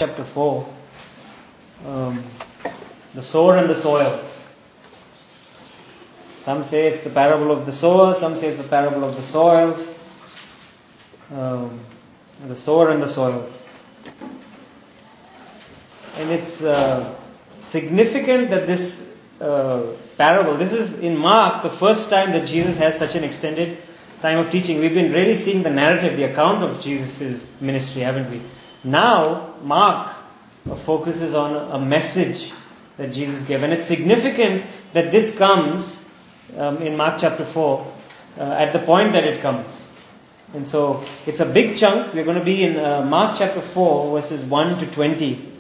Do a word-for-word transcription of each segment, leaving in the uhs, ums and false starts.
chapter four, um, the sower and the soil. Some say it's the parable of the sower, some say it's the parable of the soils, um, the sower and the soils. And it's uh, significant that this uh, parable, this is in Mark the first time that Jesus has such an extended time of teaching. We've been really seeing the narrative, the account of Jesus' ministry, haven't we? Now, Mark focuses on a message that Jesus gave. And it's significant that this comes um, in Mark chapter four uh, at the point that it comes. And so, it's a big chunk. We're going to be in uh, Mark chapter four, verses one to twenty.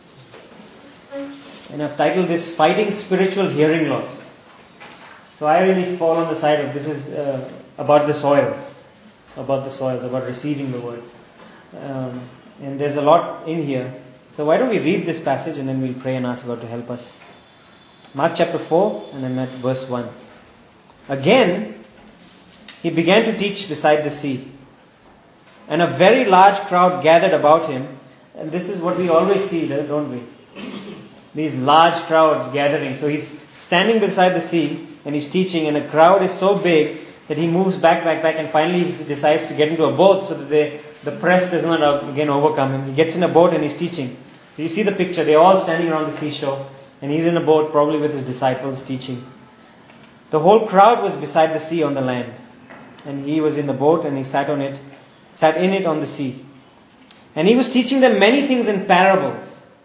And I've titled this, Fighting Spiritual Hearing Loss. So I really fall on the side of this is uh, about the soils. About the soils, about receiving the word. Um, and there's a lot in here. So why don't we read this passage and then we'll pray and ask God to help us. Mark chapter four, and I'm at verse one. Again, he began to teach beside the sea. And a very large crowd gathered about him. And this is what we always see, don't we? These large crowds gathering. So he's standing beside the sea and he's teaching, and a crowd is so big that he moves back, back, back, and finally he decides to get into a boat so that they, the press does not again overcome him. He gets in a boat and he's teaching. So you see the picture, they're all standing around the seashore and he's in a boat probably with his disciples teaching. The whole crowd was beside the sea on the land, and he was in the boat and he sat on it, sat in it on the sea. And he was teaching them many things in parables.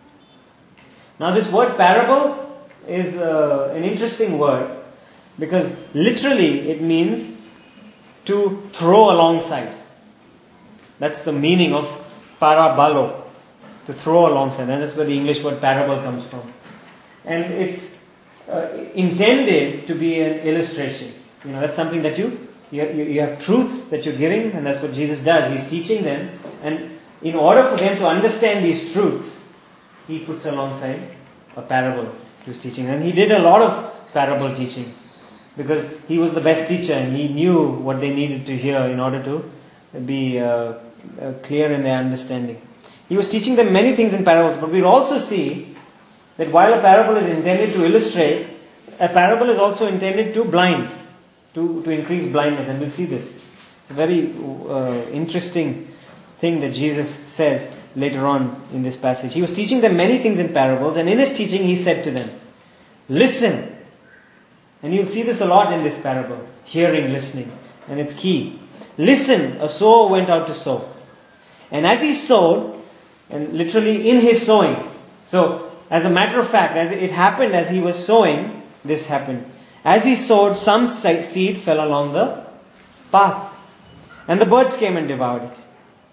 Now this word parable is uh, an interesting word, because literally it means to throw alongside. That's the meaning of parabalo, to throw alongside. And that's where the English word parable comes from. And it's uh, intended to be an illustration. You know, that's something that you, you, you have truth that you're giving, and that's what Jesus does. He's teaching them, and in order for them to understand these truths, he puts alongside a parable he was teaching. And he did a lot of parable teaching, because he was the best teacher and he knew what they needed to hear in order to be uh, uh, clear in their understanding. He was teaching them many things in parables, but we'll also see that while a parable is intended to illustrate, a parable is also intended to blind, to, to increase blindness, and we'll see this. It's a very uh, interesting thing that Jesus says later on in this passage. He was teaching them many things in parables, and in his teaching he said to them, listen. And you'll see this a lot in this parable. Hearing, listening. And it's key. Listen, a sower went out to sow. And as he sowed, and literally in his sowing. So, as a matter of fact, as it happened as he was sowing, this happened. As he sowed, some seed fell along the path. And the birds came and devoured it.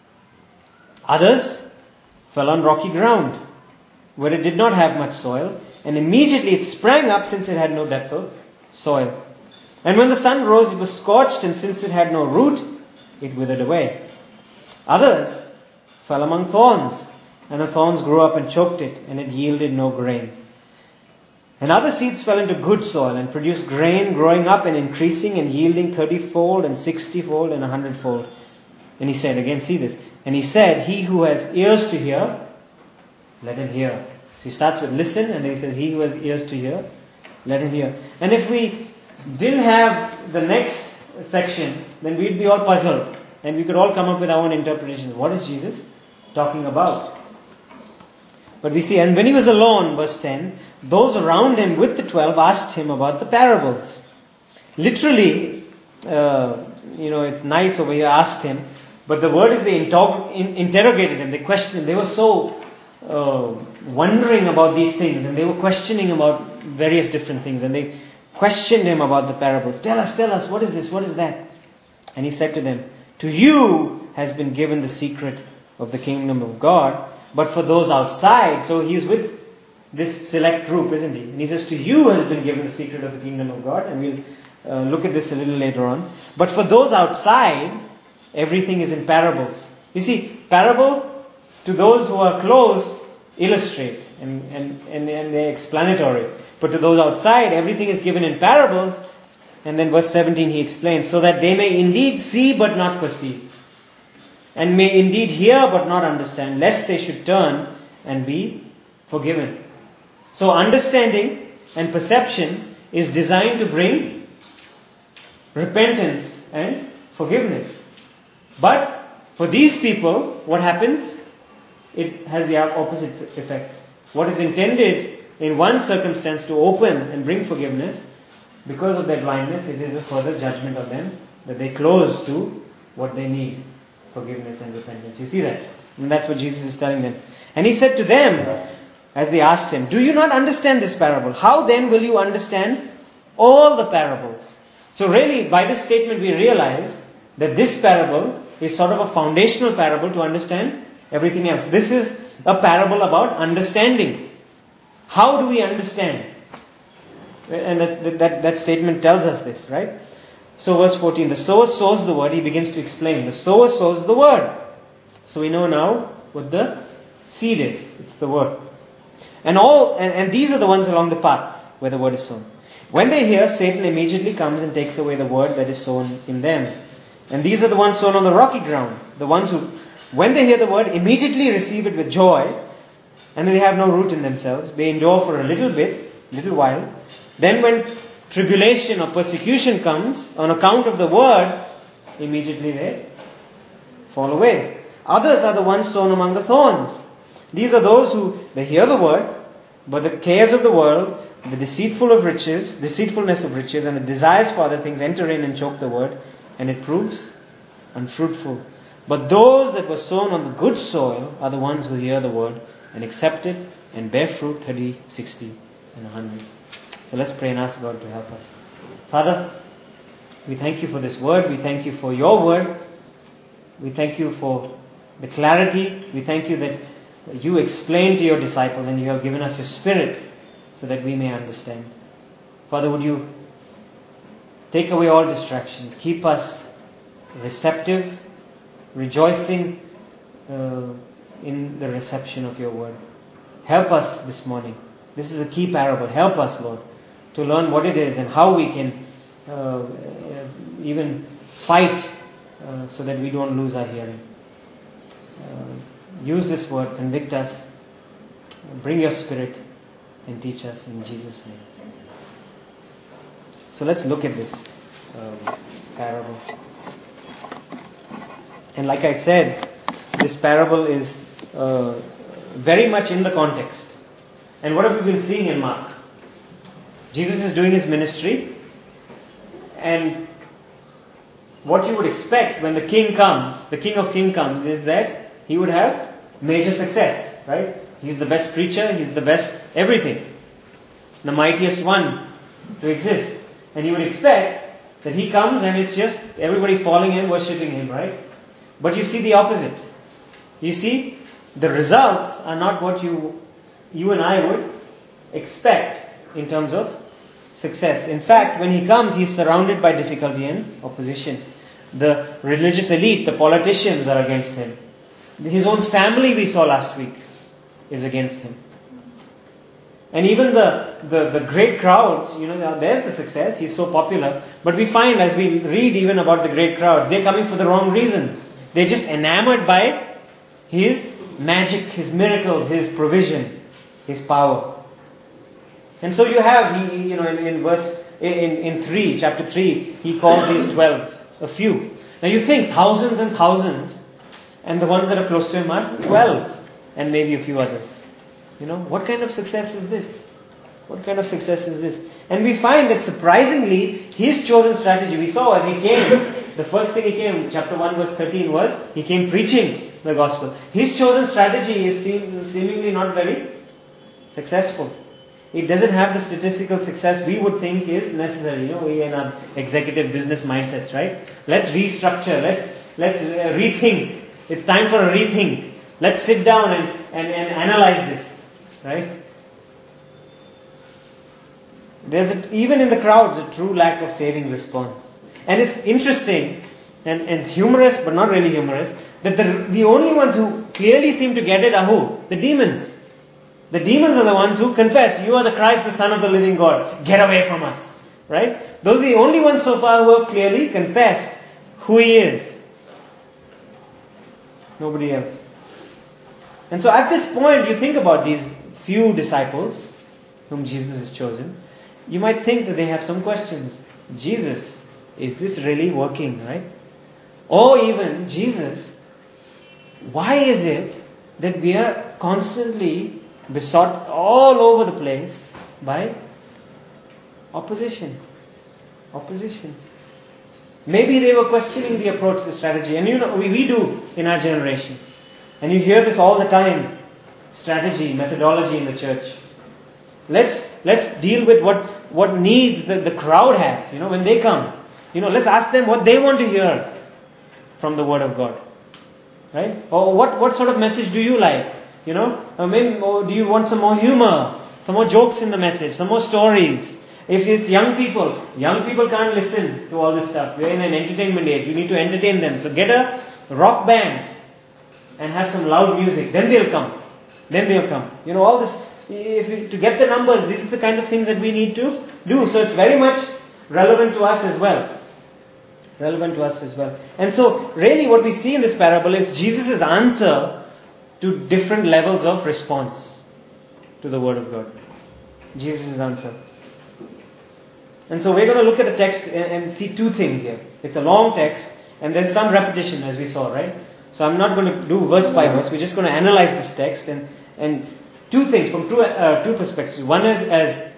Others fell on rocky ground, where it did not have much soil. And immediately it sprang up, since it had no depth of soil. And when the sun rose, it was scorched, and since it had no root, it withered away. Others fell among thorns, and the thorns grew up and choked it, and it yielded no grain. And other seeds fell into good soil and produced grain, growing up and increasing and yielding thirty-fold and sixty-fold and a hundredfold. And he said, again, see this. And he said, he who has ears to hear, let him hear. So he starts with listen, and then he says, he who has ears to hear, let him hear. And if we didn't have the next section, then we'd be all puzzled. And we could all come up with our own interpretations. What is Jesus talking about? But we see, and when he was alone, verse ten, those around him with the twelve asked him about the parables. Literally, uh, you know, it's nice over here, asked him. But the word is they inter- in- interrogated him, they questioned him. They were so uh, wondering about these things, and they were questioning about various different things, and they questioned him about the parables. Tell us, tell us, what is this, what is that? And he said to them, to you has been given the secret of the kingdom of God, but for those outside, so he's with this select group, isn't he? And he says, to you has been given the secret of the kingdom of God, and we'll uh, look at this a little later on. But for those outside, everything is in parables. You see, parable, to those who are close, illustrate, and, and, and, and they're explanatory. But to those outside, everything is given in parables. And then verse seventeen he explains, so that they may indeed see but not perceive, and may indeed hear but not understand, lest they should turn and be forgiven. So understanding and perception is designed to bring repentance and forgiveness. But for these people, what happens? It has the opposite effect. What is intended in one circumstance to open and bring forgiveness, because of their blindness, it is a further judgment of them, that they close to what they need, forgiveness and repentance. You see that? And that's what Jesus is telling them. And He said to them, as they asked Him, do you not understand this parable? How then will you understand all the parables? So really, by this statement we realize that this parable is sort of a foundational parable to understand everything else. This is a parable about understanding. How do we understand? And that, that, that statement tells us this, right? So verse fourteen, the sower sows the word. He begins to explain. The sower sows the word. So we know now what the seed is. It's the word. And all and, and these are the ones along the path where the word is sown. When they hear, Satan immediately comes and takes away the word that is sown in them. And these are the ones sown on the rocky ground. The ones who, when they hear the word, immediately receive it with joy, and they have no root in themselves. They endure for a little bit, little while. Then when tribulation or persecution comes on account of the word, immediately they fall away. Others are the ones sown among the thorns. These are those who, they hear the word, but the cares of the world, the deceitful of riches, deceitfulness of riches, and the desires for other things enter in and choke the word, and it proves unfruitful. But those that were sown on the good soil are the ones who hear the word and accept it and bear fruit thirty, sixty, and one hundred. So let's pray and ask God to help us. Father, we thank you for this word. We thank you for your word. We thank you for the clarity. We thank you that you explained to your disciples and you have given us your Spirit so that we may understand. Father, would you take away all distraction. Keep us receptive, rejoicing uh, in the reception of your word. Help us this morning. This is a key parable. Help us, Lord, to learn what it is and how we can uh, even fight uh, so that we don't lose our hearing. Uh, use this word, convict us, bring your Spirit and teach us in Jesus' name. So let's look at this uh, parable. And like I said, this parable is uh, very much in the context. And what have we been seeing in Mark? Jesus is doing his ministry, and what you would expect when the king comes, the King of Kings comes, is that he would have major success, right? He's the best preacher, he's the best everything, the mightiest one to exist. And you would expect that he comes and it's just everybody falling in, worshipping him, right? But you see the opposite. You see, the results are not what you you and I would expect in terms of success. In fact, when he comes, he's surrounded by difficulty and opposition. The religious elite, the politicians are against him. His own family, we saw last week, is against him. And even the, the, the great crowds, you know, there's the success, he's so popular. But we find as we read even about the great crowds, they're coming for the wrong reasons. They're just enamored by his magic, his miracles, his provision, his power. And so you have, he, you know, in, in verse, in, in three, chapter three, he called these twelve, a few. Now you think thousands and thousands, and the ones that are close to him are twelve, and maybe a few others. You know, what kind of success is this? What kind of success is this? And we find that surprisingly, his chosen strategy, we saw as he came, the first thing he came, chapter one verse thirteen was, he came preaching the gospel. His chosen strategy is seem, seemingly not very successful. It doesn't have the statistical success we would think is necessary. You know, we in our executive business mindsets, right? Let's restructure, let's, let's uh, rethink. It's time for a rethink. Let's sit down and, and, and analyze this. Right? There's a, even in the crowds a true lack of saving response. And it's interesting and, and it's humorous but not really humorous that the, the only ones who clearly seem to get it are who? The demons. The demons are the ones who confess, you are the Christ, the Son of the living God. Get away from us. Right? Those are the only ones so far who have clearly confessed who he is. Nobody else. And so at this point, you think about these few disciples whom Jesus has chosen. You might think that they have some questions. Jesus, is this really working, right? Or even, Jesus, why is it that we are constantly besought all over the place by opposition? Opposition. Maybe they were questioning the approach, the strategy. And you know, we, we do in our generation. And you hear this all the time. Strategy, methodology in the church. Let's let's deal with what, what needs the, the crowd has. You know, when they come. You know, let's ask them what they want to hear from the Word of God. Right? Or what, what sort of message do you like? You know, or maybe or do you want some more humor? Some more jokes in the message? Some more stories? If it's young people, young people can't listen to all this stuff. We're in an entertainment age. You need to entertain them. So get a rock band and have some loud music. Then they'll come. Then they'll come. You know, all this, if we, to get the numbers, this is the kind of things that we need to do. So it's very much relevant to us as well. Relevant to us as well. And so, really what we see in this parable is Jesus' answer to different levels of response to the Word of God. Jesus' answer. And so we're going to look at the text and, and see two things here. It's a long text and there's some repetition as we saw, right? So I'm not going to do verse by verse. We're just going to analyze this text and, and two things from two, uh, two perspectives. One is as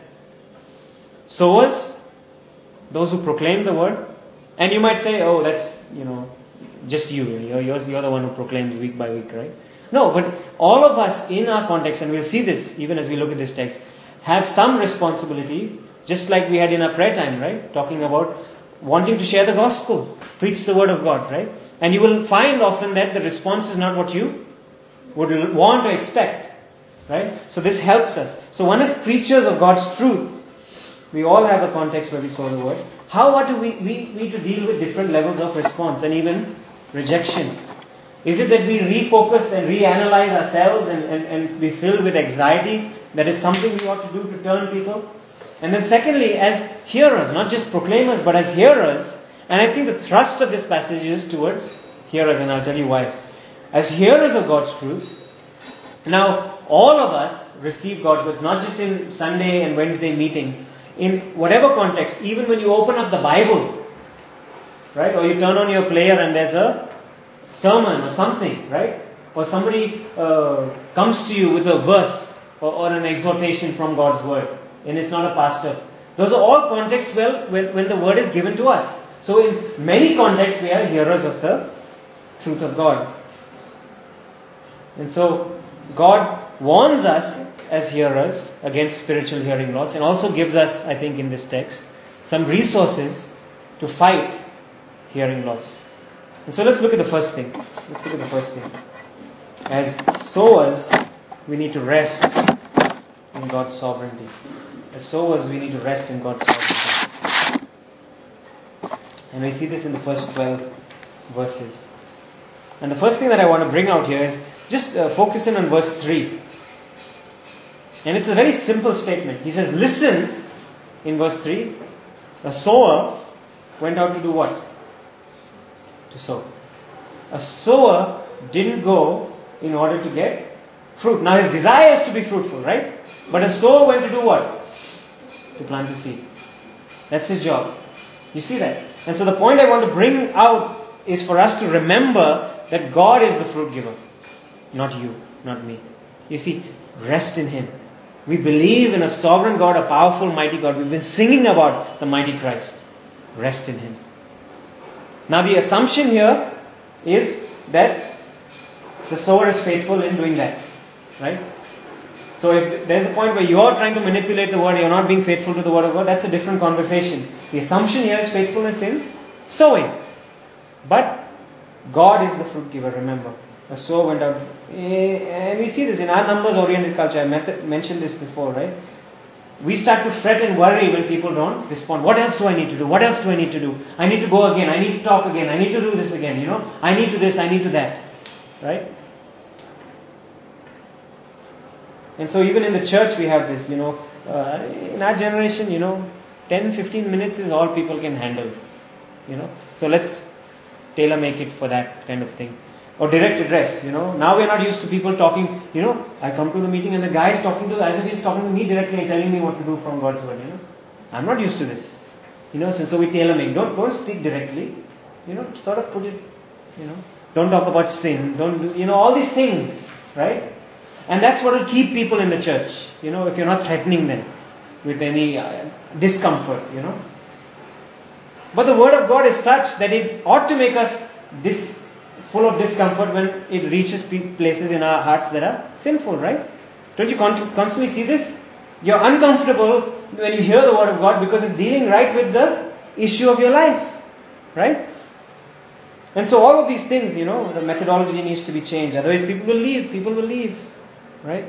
sowers, those who proclaim the Word. And you might say, oh, that's, you know, just you. You're, you're, you're the one who proclaims week by week, right? No, but all of us in our context, and we'll see this even as we look at this text, have some responsibility, just like we had in our prayer time, right? Talking about wanting to share the gospel, preach the Word of God, right? And you will find often that the response is not what you would want or expect, right? So this helps us. So one is preachers of God's truth. We all have a context where we saw the Word. How what do we, we need to deal with different levels of response and even rejection? Is it that we refocus and reanalyze ourselves and, and, and be filled with anxiety? That is something we ought to do to turn people. And then secondly, as hearers, not just proclaimers, but as hearers, and I think the thrust of this passage is towards hearers, and I'll tell you why. As hearers of God's truth, now all of us receive God's words, not just in Sunday and Wednesday meetings, in whatever context, even when you open up the Bible, right, or you turn on your player and there's a sermon or something, right, or somebody uh, comes to you with a verse or, or an exhortation from God's Word, and it's not a pastor. Those are all contexts well when, when the Word is given to us. So in many contexts we are hearers of the truth of God. And so God warns us as hearers against spiritual hearing loss, and also gives us, I think in this text, some resources to fight hearing loss. And so let's look at the first thing. Let's look at the first thing. As sowers, we need to rest in God's sovereignty. As sowers, we need to rest in God's sovereignty. And we see this in the first twelve verses. And the first thing that I want to bring out here is just uh, focus in on verse three. And it's a very simple statement. He says, listen, in verse three, a sower went out to do what? To sow. A sower didn't go in order to get fruit. Now his desire is to be fruitful, right? But a sower went to do what? To plant the seed. That's his job. You see that? And so the point I want to bring out is for us to remember that God is the fruit giver. Not you, not me. You see, rest in Him. We believe in a sovereign God, a powerful, mighty God. We've been singing about the mighty Christ. Rest in Him. Now the assumption here is that the sower is faithful in doing that. Right? So if there's a point where you're trying to manipulate the word, you're not being faithful to the word of God, that's a different conversation. The assumption here is faithfulness in sowing. But God is the fruit giver, remember. A sower went out. And we see this in our numbers-oriented culture. I met, mentioned this before, right? We start to fret and worry when people don't respond. What else do I need to do? What else do I need to do? I need to go again. I need to talk again. I need to do this again. You know, I need to this. I need to that. Right? And so even in the church we have this, you know, uh, in our generation, you know, ten, fifteen minutes is all people can handle. You know, so let's tailor make it for that kind of thing. Or direct address, you know. Now we're not used to people talking you know, I come to the meeting and the guy is talking to, as if he's talking to me directly and telling me what to do from God's word, you know. I'm not used to this. You know, so, so we tailor make. Don't, don't speak directly. You know, sort of put it, you know. Don't talk about sin. Don't do, you know, all these things, right? And that's what will keep people in the church, you know, if you're not threatening them with any uh, discomfort, you know. But the word of God is such that it ought to make us this full of discomfort when it reaches places in our hearts that are sinful, right? Don't you constantly see this? You're uncomfortable when you hear the word of God because it's dealing right with the issue of your life, right? And so all of these things, you know, the methodology needs to be changed. Otherwise people will leave, people will leave, right?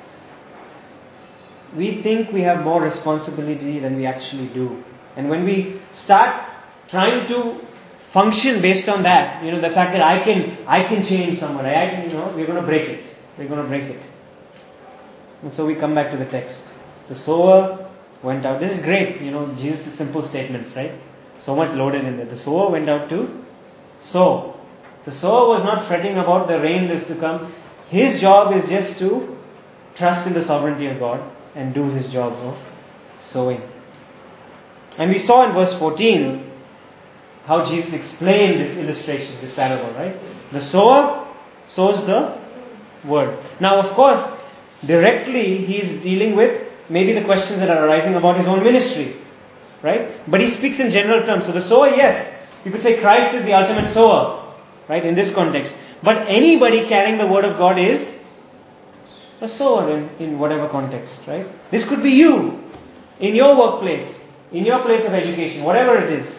We think we have more responsibility than we actually do. And when we start trying to function based on that, you know, the fact that I can I can change someone, I can, you know, we're going to break it. We're going to break it. And so we come back to the text. The sower went out. This is great, you know, Jesus' simple statements, right? So much loaded in there. The sower went out to sow. The sower was not fretting about the rain that's to come. His job is just to trust in the sovereignty of God and do his job of sowing. And we saw in verse fourteen how Jesus explained this illustration, this parable, right? The sower sows the word. Now, of course, directly he is dealing with maybe the questions that are arising about his own ministry, right? But he speaks in general terms. So the sower, yes, you could say Christ is the ultimate sower, right, in this context. But anybody carrying the word of God is a sower in, in whatever context, right? This could be you, in your workplace, in your place of education, whatever it is.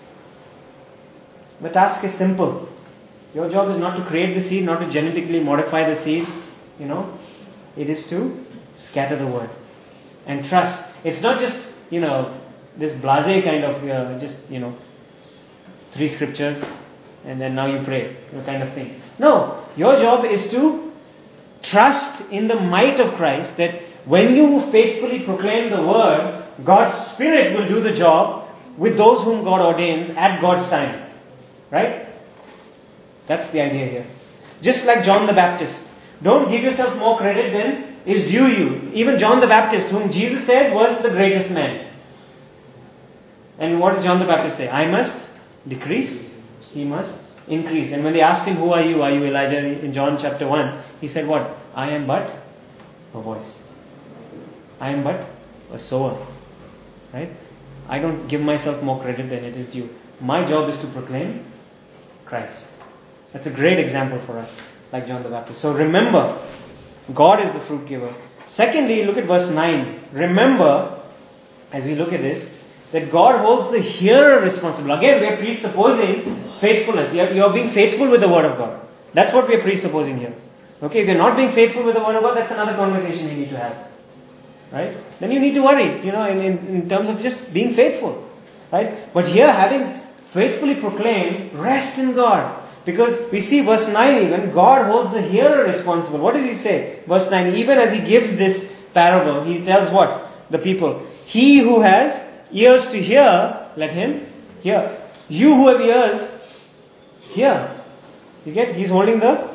The task is simple. Your job is not to create the seed, not to genetically modify the seed, you know. It is to scatter the word and trust. It's not just, you know, this blasé kind of, uh, just, you know, three scriptures and then now you pray, you know, kind of thing. No, your job is to trust in the might of Christ, that when you faithfully proclaim the word, God's Spirit will do the job with those whom God ordains at God's time. Right? That's the idea here. Just like John the Baptist. Don't give yourself more credit than is due you. Even John the Baptist, whom Jesus said was the greatest man. And what did John the Baptist say? I must decrease, he must increase. And when they asked him, who are you? Are you Elijah? In John chapter one, he said what? I am but a voice. I am but a sower. Right? I don't give myself more credit than it is due. My job is to proclaim Christ. That's a great example for us, like John the Baptist. So remember, God is the fruit giver. Secondly, look at verse nine. Remember, as we look at this, that God holds the hearer responsible. Again, we are presupposing faithfulness. You are, you are being faithful with the word of God. That's what we are presupposing here. Okay, if you're not being faithful with the word of God, that's another conversation you need to have. Right? Then you need to worry, you know, in, in, in terms of just being faithful. Right? But here, having faithfully proclaimed, rest in God. Because we see verse nine even, God holds the hearer responsible. What does he say? Verse nine, even as he gives this parable, he tells what? The people. He who has ears to hear, let him hear. You who have ears, hear. You get? He's holding the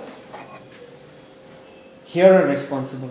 hearer responsible.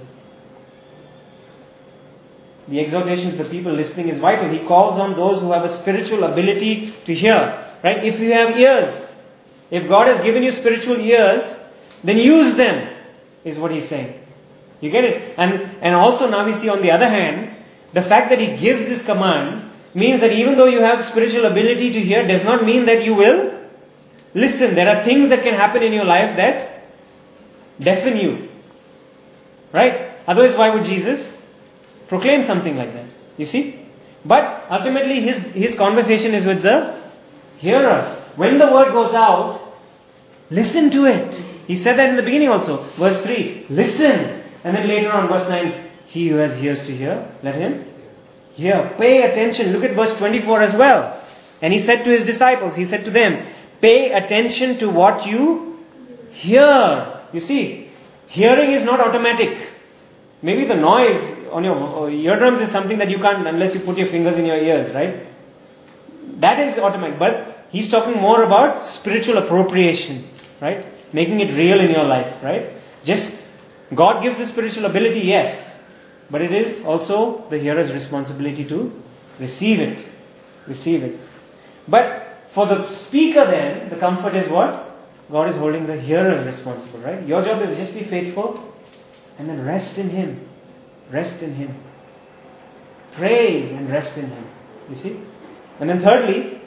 The exhortation to the people listening is vital. He calls on those who have a spiritual ability to hear. Right? If you have ears, if God has given you spiritual ears, then use them, is what he's saying. You get it? And, and also now we see on the other hand, the fact that he gives this command means that even though you have spiritual ability to hear, does not mean that you will listen. There are things that can happen in your life that deafen you. Right? Otherwise, why would Jesus proclaim something like that? You see? But ultimately his, his conversation is with the hearer. When the word goes out, listen to it. He said that in the beginning also. Verse three, listen. And then later on, verse nine, he who has ears to hear, let him hear. Pay attention. Look at verse twenty-four as well. And he said to his disciples, he said to them, pay attention to what you hear. You see, hearing is not automatic. Maybe the noise on your eardrums is something that you can't unless you put your fingers in your ears, right? That is automatic. But he's talking more about spiritual appropriation, right? Making it real in your life, right? Just God gives the spiritual ability, yes. But it is also the hearer's responsibility to receive it. Receive it. But for the speaker then, the comfort is what? God is holding the hearers responsible, right? Your job is just be faithful and then rest in Him. Rest in Him. Pray and rest in Him. You see? And then thirdly,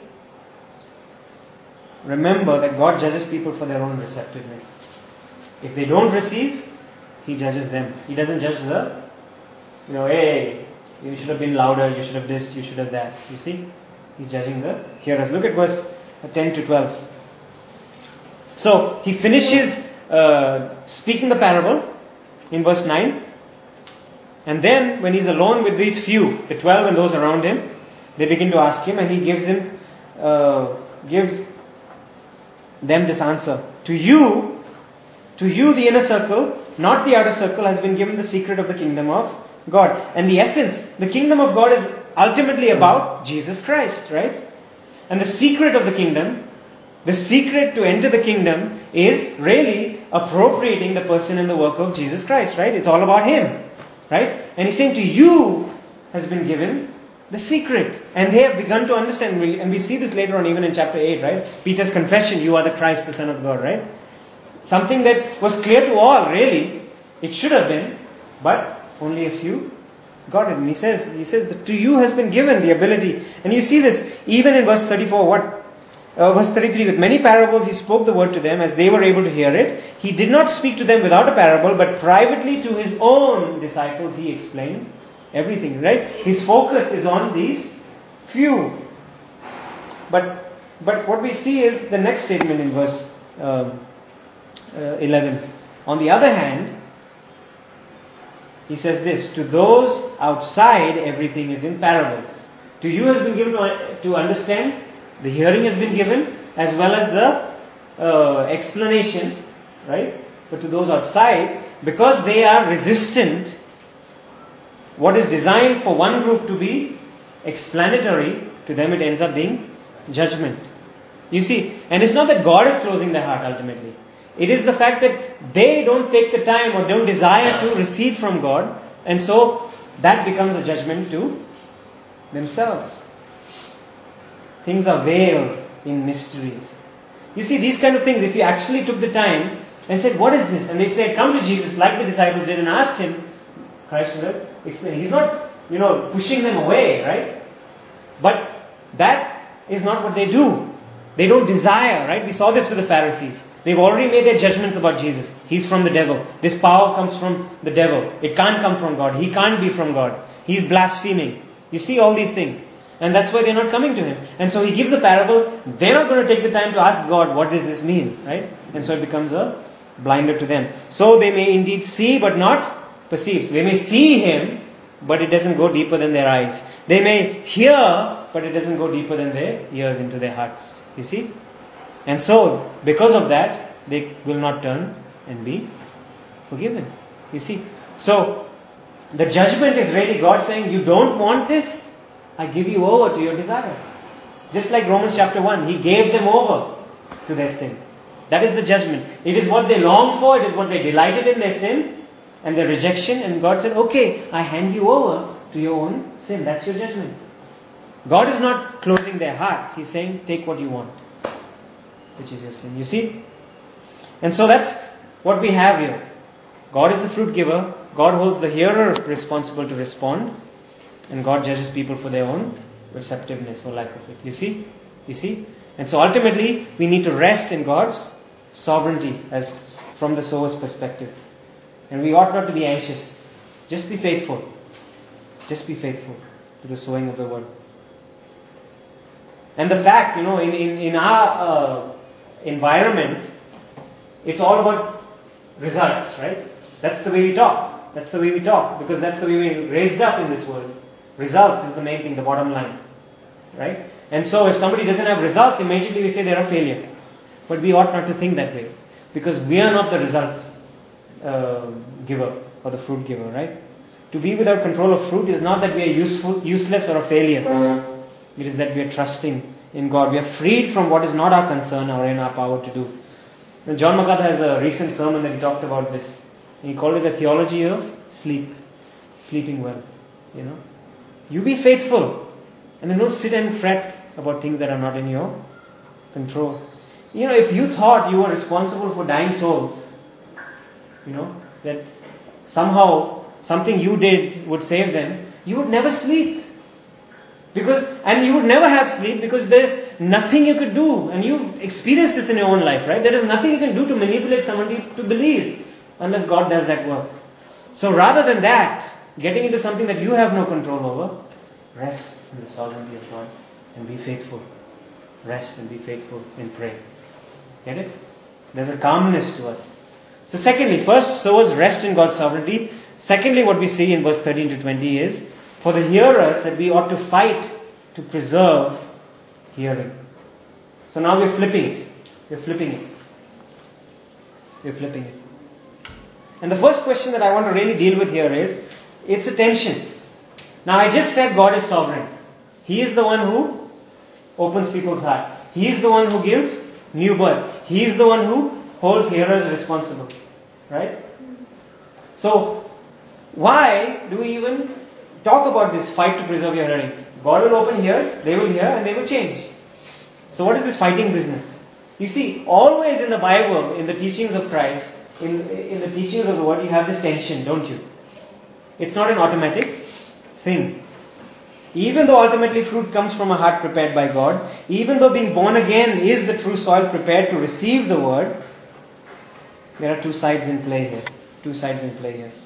remember that God judges people for their own receptiveness. If they don't receive, He judges them. He doesn't judge the, you know, hey, you should have been louder, you should have this, you should have that. You see? He's judging the hearers. Look at verse ten to twelve. So, He finishes uh, speaking the parable in verse nine. And then, when He's alone with these few, the twelve and those around Him, they begin to ask Him, and He gives him, uh, gives them this answer. To you, to you the inner circle, not the outer circle, has been given the secret of the kingdom of God. And the essence, the kingdom of God is ultimately about Jesus Christ, right? And the secret of the kingdom, the secret to enter the kingdom is really appropriating the person and the work of Jesus Christ, right? It's all about Him, right? And He's saying to you has been given the secret. And they have begun to understand, and we see this later on even in chapter eight, right? Peter's confession, you are the Christ, the Son of God, right? Something that was clear to all, really. It should have been, but only a few got it. And he says, he says that to you has been given the ability. And you see this even in verse thirty-four, what? Uh, verse thirty-three, with many parables He spoke the word to them as they were able to hear it. He did not speak to them without a parable, but privately to His own disciples He explained everything, right? His focus is on these few. But but what we see is the next statement in verse uh, uh, eleven. On the other hand, He says this, to those outside everything is in parables. To you has been given to, to understand, the hearing has been given, as well as the uh, explanation, right? But to those outside, because they are resistant, what is designed for one group to be explanatory, to them it ends up being judgment. You see, and it's not that God is closing their heart ultimately. It is the fact that they don't take the time or don't desire to receive from God, and so that becomes a judgment to themselves. Things are veiled in mysteries. You see, these kind of things, if you actually took the time and said, what is this? And if they had come to Jesus like the disciples did and asked Him, Christ would have explained. He's not, you know, pushing them away, right? But that is not what they do. They don't desire, right? We saw this with the Pharisees. They've already made their judgments about Jesus. He's from the devil. This power comes from the devil. It can't come from God. He can't be from God. He's blaspheming. You see all these things. And that's why they're not coming to Him. And so He gives the parable. They're not going to take the time to ask God, what does this mean? Right? And so it becomes a blinder to them. So they may indeed see but not perceive. They may see Him, but it doesn't go deeper than their eyes. They may hear, but it doesn't go deeper than their ears into their hearts. You see? And so, because of that, they will not turn and be forgiven. You see? So, the judgment is really God saying, you don't want this? I give you over to your desire. Just like Romans chapter one, He gave them over to their sin. That is the judgment. It is what they longed for, it is what they delighted in, their sin and their rejection. And God said, okay, I hand you over to your own sin. That's your judgment. God is not closing their hearts. He's saying, take what you want, which is your sin. You see? And so that's what we have here. God is the fruit giver. God holds the hearer responsible to respond. And God judges people for their own receptiveness or lack of it. You see? You see? And so ultimately, we need to rest in God's sovereignty as from the sower's perspective. And we ought not to be anxious. Just be faithful. Just be faithful to the sowing of the word. And the fact, you know, in, in, in our uh, environment, it's all about results, right? That's the way we talk. That's the way we talk. Because that's the way we're raised up in this world. Results is the main thing, the bottom line. Right? And so if somebody doesn't have results, immediately we say they're a failure. But we ought not to think that way. Because we are not the result uh, giver or the fruit giver, right? To be without control of fruit is not that we are useful, useless or a failure. It is that we are trusting in God. We are freed from what is not our concern or in our power to do. And John MacArthur has a recent sermon that he talked about this. And he called it the theology of sleep. Sleeping well. You know. You be faithful. And then don't sit and fret about things that are not in your control. You know, if you thought you were responsible for dying souls, you know, that somehow something you did would save them, you would never sleep. Because, and you would never have sleep because there's nothing you could do. And you've experienced this in your own life, right? There is nothing you can do to manipulate somebody to believe unless God does that work. So rather than that, getting into something that you have no control over, rest in the sovereignty of God and be faithful. Rest and be faithful and pray. Get it? There's a calmness to us. So secondly, first, so was rest in God's sovereignty. Secondly, what we see in verse thirteen to twenty is, for the hearers, that we ought to fight to preserve hearing. So now we're flipping it. We're flipping it. We're flipping it. And the first question that I want to really deal with here is, it's a tension. Now I just said God is sovereign. He is the one who opens people's hearts. He is the one who gives new birth. He is the one who holds hearers responsible. Right? So, why do we even talk about this fight to preserve your hearing? God will open ears, they will hear, and they will change. So what is this fighting business? You see, always in the Bible, in the teachings of Christ, in, in the teachings of the Word, you have this tension, don't you? It's not an automatic thing. Even though ultimately fruit comes from a heart prepared by God, even though being born again is the true soil prepared to receive the Word, there are two sides in play here. Two sides in play here.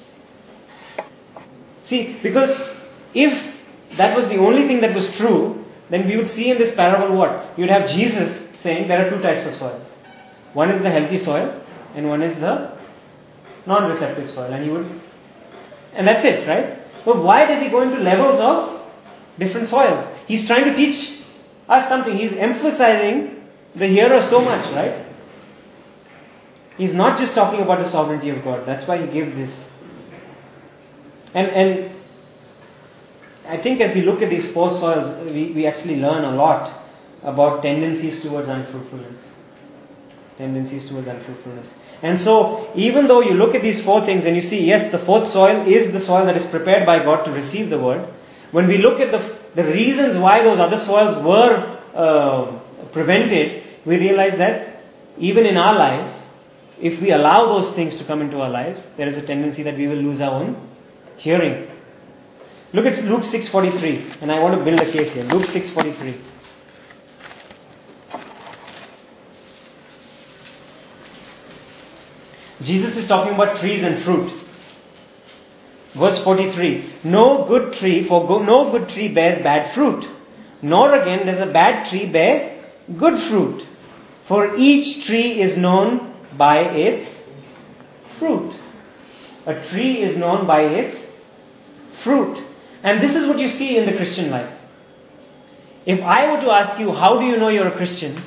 See, because if that was the only thing that was true, then we would see in this parable what? You would have Jesus saying there are two types of soils. One is the healthy soil and one is the non-receptive soil. And you would, and that's it, right? But why does he go into levels of different soils? He's trying to teach us something. He's emphasizing the hearer so much, right? He's not just talking about the sovereignty of God. That's why he gave this. And and I think as we look at these four soils, we, we actually learn a lot about tendencies towards unfruitfulness. Tendencies towards unfruitfulness. And so, even though you look at these four things and you see, yes, the fourth soil is the soil that is prepared by God to receive the word. When we look at the, the reasons why those other soils were uh, prevented, we realize that even in our lives, if we allow those things to come into our lives, there is a tendency that we will lose our own hearing. Look at Luke six forty-three, and I want to build a case here. Luke six forty-three. Jesus is talking about trees and fruit. Verse forty-three. No good tree, for go, no good tree bears bad fruit, nor again does a bad tree bear good fruit. For each tree is known by its fruit. A tree is known by its fruit. And this is what you see in the Christian life. If I were to ask you, how do you know you're a Christian?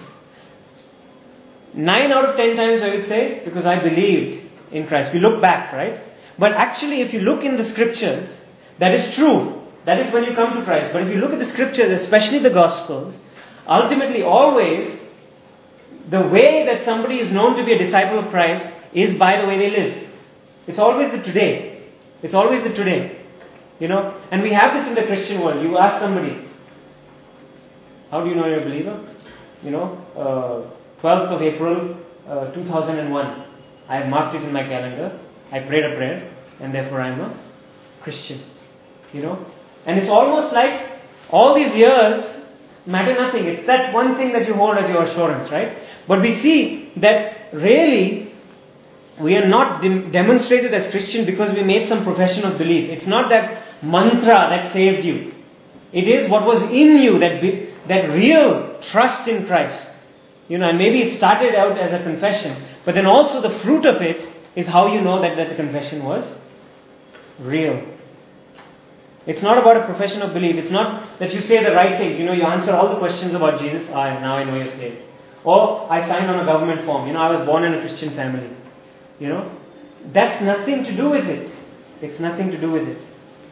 Nine out of ten times I would say, because I believed in Christ. We look back, right? But actually, if you look in the scriptures, that is true. That is when you come to Christ. But if you look at the scriptures, especially the Gospels, ultimately always, the way that somebody is known to be a disciple of Christ is by the way they live. It's always the today. It's always the today. You know, and we have this in the Christian world. You ask somebody, how do you know you're a believer? You know, uh, twelfth of April, uh, two thousand one. I have marked it in my calendar. I prayed a prayer, and therefore I am a Christian. You know, and it's almost like all these years matter nothing. It's that one thing that you hold as your assurance, right? But we see that really we are not de- demonstrated as Christian because we made some profession of belief. It's not that mantra that saved you. It is what was in you, that be, that real trust in Christ. You know, and maybe it started out as a confession, but then also the fruit of it is how you know that, that the confession was real. It's not about a profession of belief. It's not that you say the right things. You know, you answer all the questions about Jesus. Ah, now I know you're saved. Or I signed on a government form. You know, I was born in a Christian family. You know, that's nothing to do with it. It's nothing to do with it.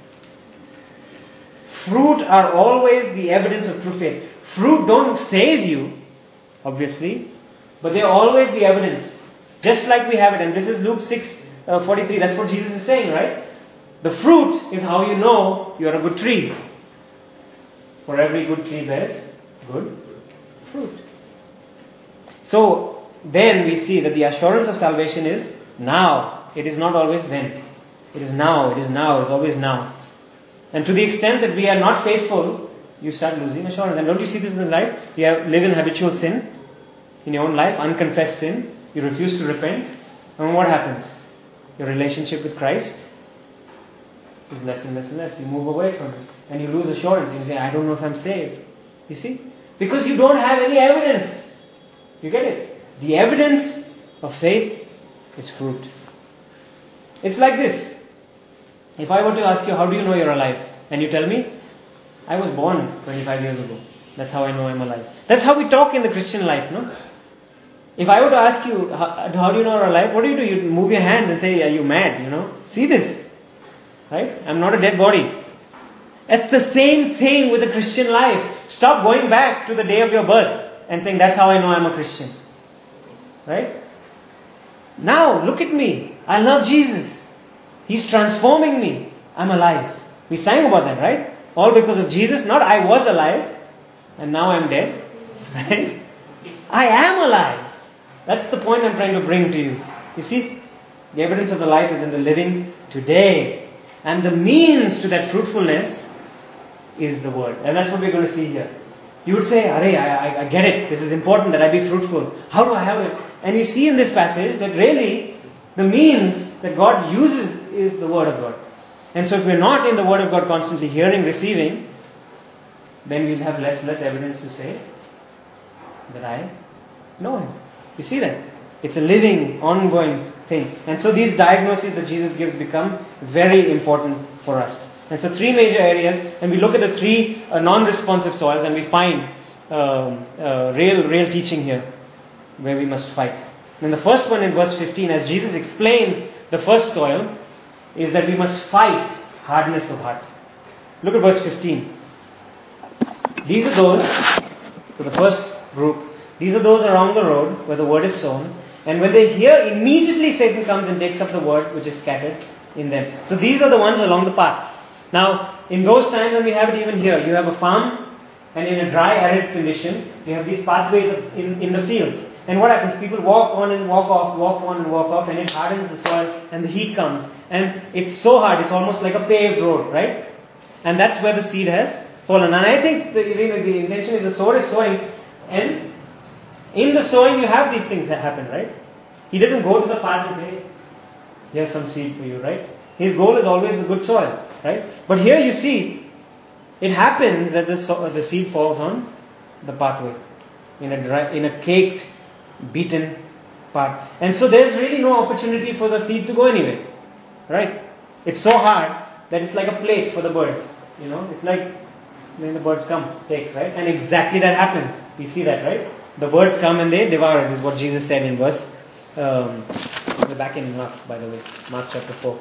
Fruit are always the evidence of true faith. Fruit don't save you, obviously, but they're always the evidence. Just like we have it, and this is Luke six uh, forty-three, that's what Jesus is saying, right? The fruit is how you know you are a good tree. For every good tree bears good fruit. So then we see that the assurance of salvation is now. It is not always then. It is now, it is now, it is always now. And to the extent that we are not faithful, you start losing assurance. And don't you see this in the life? You have, live in habitual sin in your own life, unconfessed sin. You refuse to repent. And what happens? Your relationship with Christ is less and less and less. You move away from it. And you lose assurance. You say, I don't know if I'm saved. You see? Because you don't have any evidence. You get it? The evidence of faith is fruit. It's like this. If I were to ask you, how do you know you're alive? And you tell me, I was born twenty-five years ago. That's how I know I'm alive. That's how we talk in the Christian life, no? If I were to ask you, how, how do you know you're alive? What do you do? You move your hands and say, are you mad? You know? See this. Right? I'm not a dead body. It's the same thing with the Christian life. Stop going back to the day of your birth and saying, that's how I know I'm a Christian. Right? Now, look at me. I love Jesus. He's transforming me. I'm alive. We sang about that, right? All because of Jesus. Not I was alive and now I'm dead. Right? I am alive. That's the point I'm trying to bring to you. You see, the evidence of the life is in the living today. And the means to that fruitfulness is the word. And that's what we're going to see here. You would say, Arey, I, I, I get it. This is important that I be fruitful. How do I have it? And you see in this passage that really the means that God uses is the Word of God. And so if we're not in the Word of God constantly hearing, receiving, then we'll have less less evidence to say that I know Him. You see that? It's a living, ongoing thing. And so these diagnoses that Jesus gives become very important for us. And so three major areas, and we look at the three uh, non-responsive soils and we find um, uh, real, real teaching here where we must fight. And the first one in verse fifteen, as Jesus explains the first soil, is that we must fight hardness of heart. Look at verse fifteen. These are those, so the first group, these are those around the road where the word is sown. And when they hear, immediately Satan comes and takes up the word which is scattered in them. So these are the ones along the path. Now, in those times, and we have it even here, you have a farm, and in a dry, arid condition, you have these pathways in, in the fields. And what happens? People walk on and walk off, walk on and walk off, and it hardens the soil, and the heat comes. And it's so hard, it's almost like a paved road, right? And that's where the seed has fallen. And I think the, the intention is the sower is sowing, and in the sowing you have these things that happen, right? He doesn't go to the path and say, here's some seed for you, right? His goal is always the good soil, right? But here you see, it happens that the, so, the seed falls on the pathway, in a dry, in a caked, beaten path. And so there's really no opportunity for the seed to go anywhere, right? It's so hard that it's like a plate for the birds, you know? It's like when the birds come, take, right? And exactly that happens. You see that, right? The birds come and they devour it, is what Jesus said in verse, um, we're back in Mark, by the way, Mark chapter four.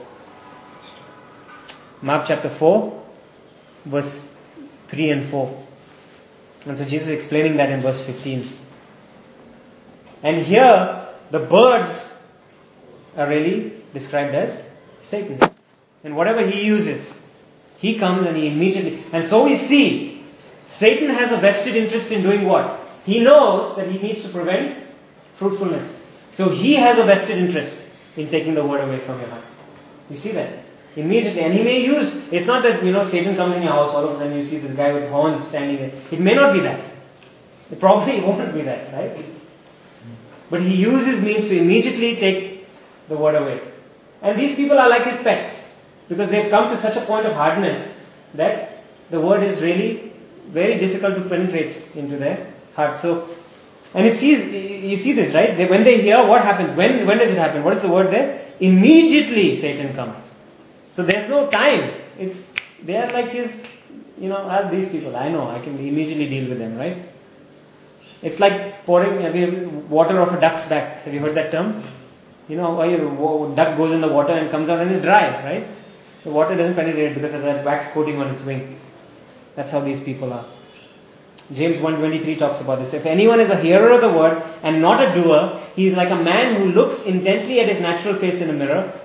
Mark chapter four, verse three and four. And so Jesus is explaining that in verse fifteen. And here, the birds are really described as Satan. And whatever he uses, he comes and he immediately... And so we see, Satan has a vested interest in doing what? He knows that he needs to prevent fruitfulness. So he has a vested interest in taking the word away from your heart. You see that? Immediately. And he may use... It's not that, you know, Satan comes in your house, all of a sudden you see this guy with horns standing there. It may not be that. It probably won't be that, right? But he uses means to immediately take the word away. And these people are like his pets. Because they've come to such a point of hardness that the word is really very difficult to penetrate into their heart. So, and it sees, you see this, right? They, when they hear, what happens? When, when does it happen? What is the word there? Immediately Satan comes. So there's no time. It's, they are like his, you know, are these people. I know, I can immediately deal with them, right? It's like pouring have you, water off a duck's back. Have you heard that term? You know, why a duck goes in the water and comes out and is dry, right? The water doesn't penetrate because of that wax coating on its wing. That's how these people are. James one twenty-three talks about this. If anyone is a hearer of the word and not a doer, he is like a man who looks intently at his natural face in a mirror,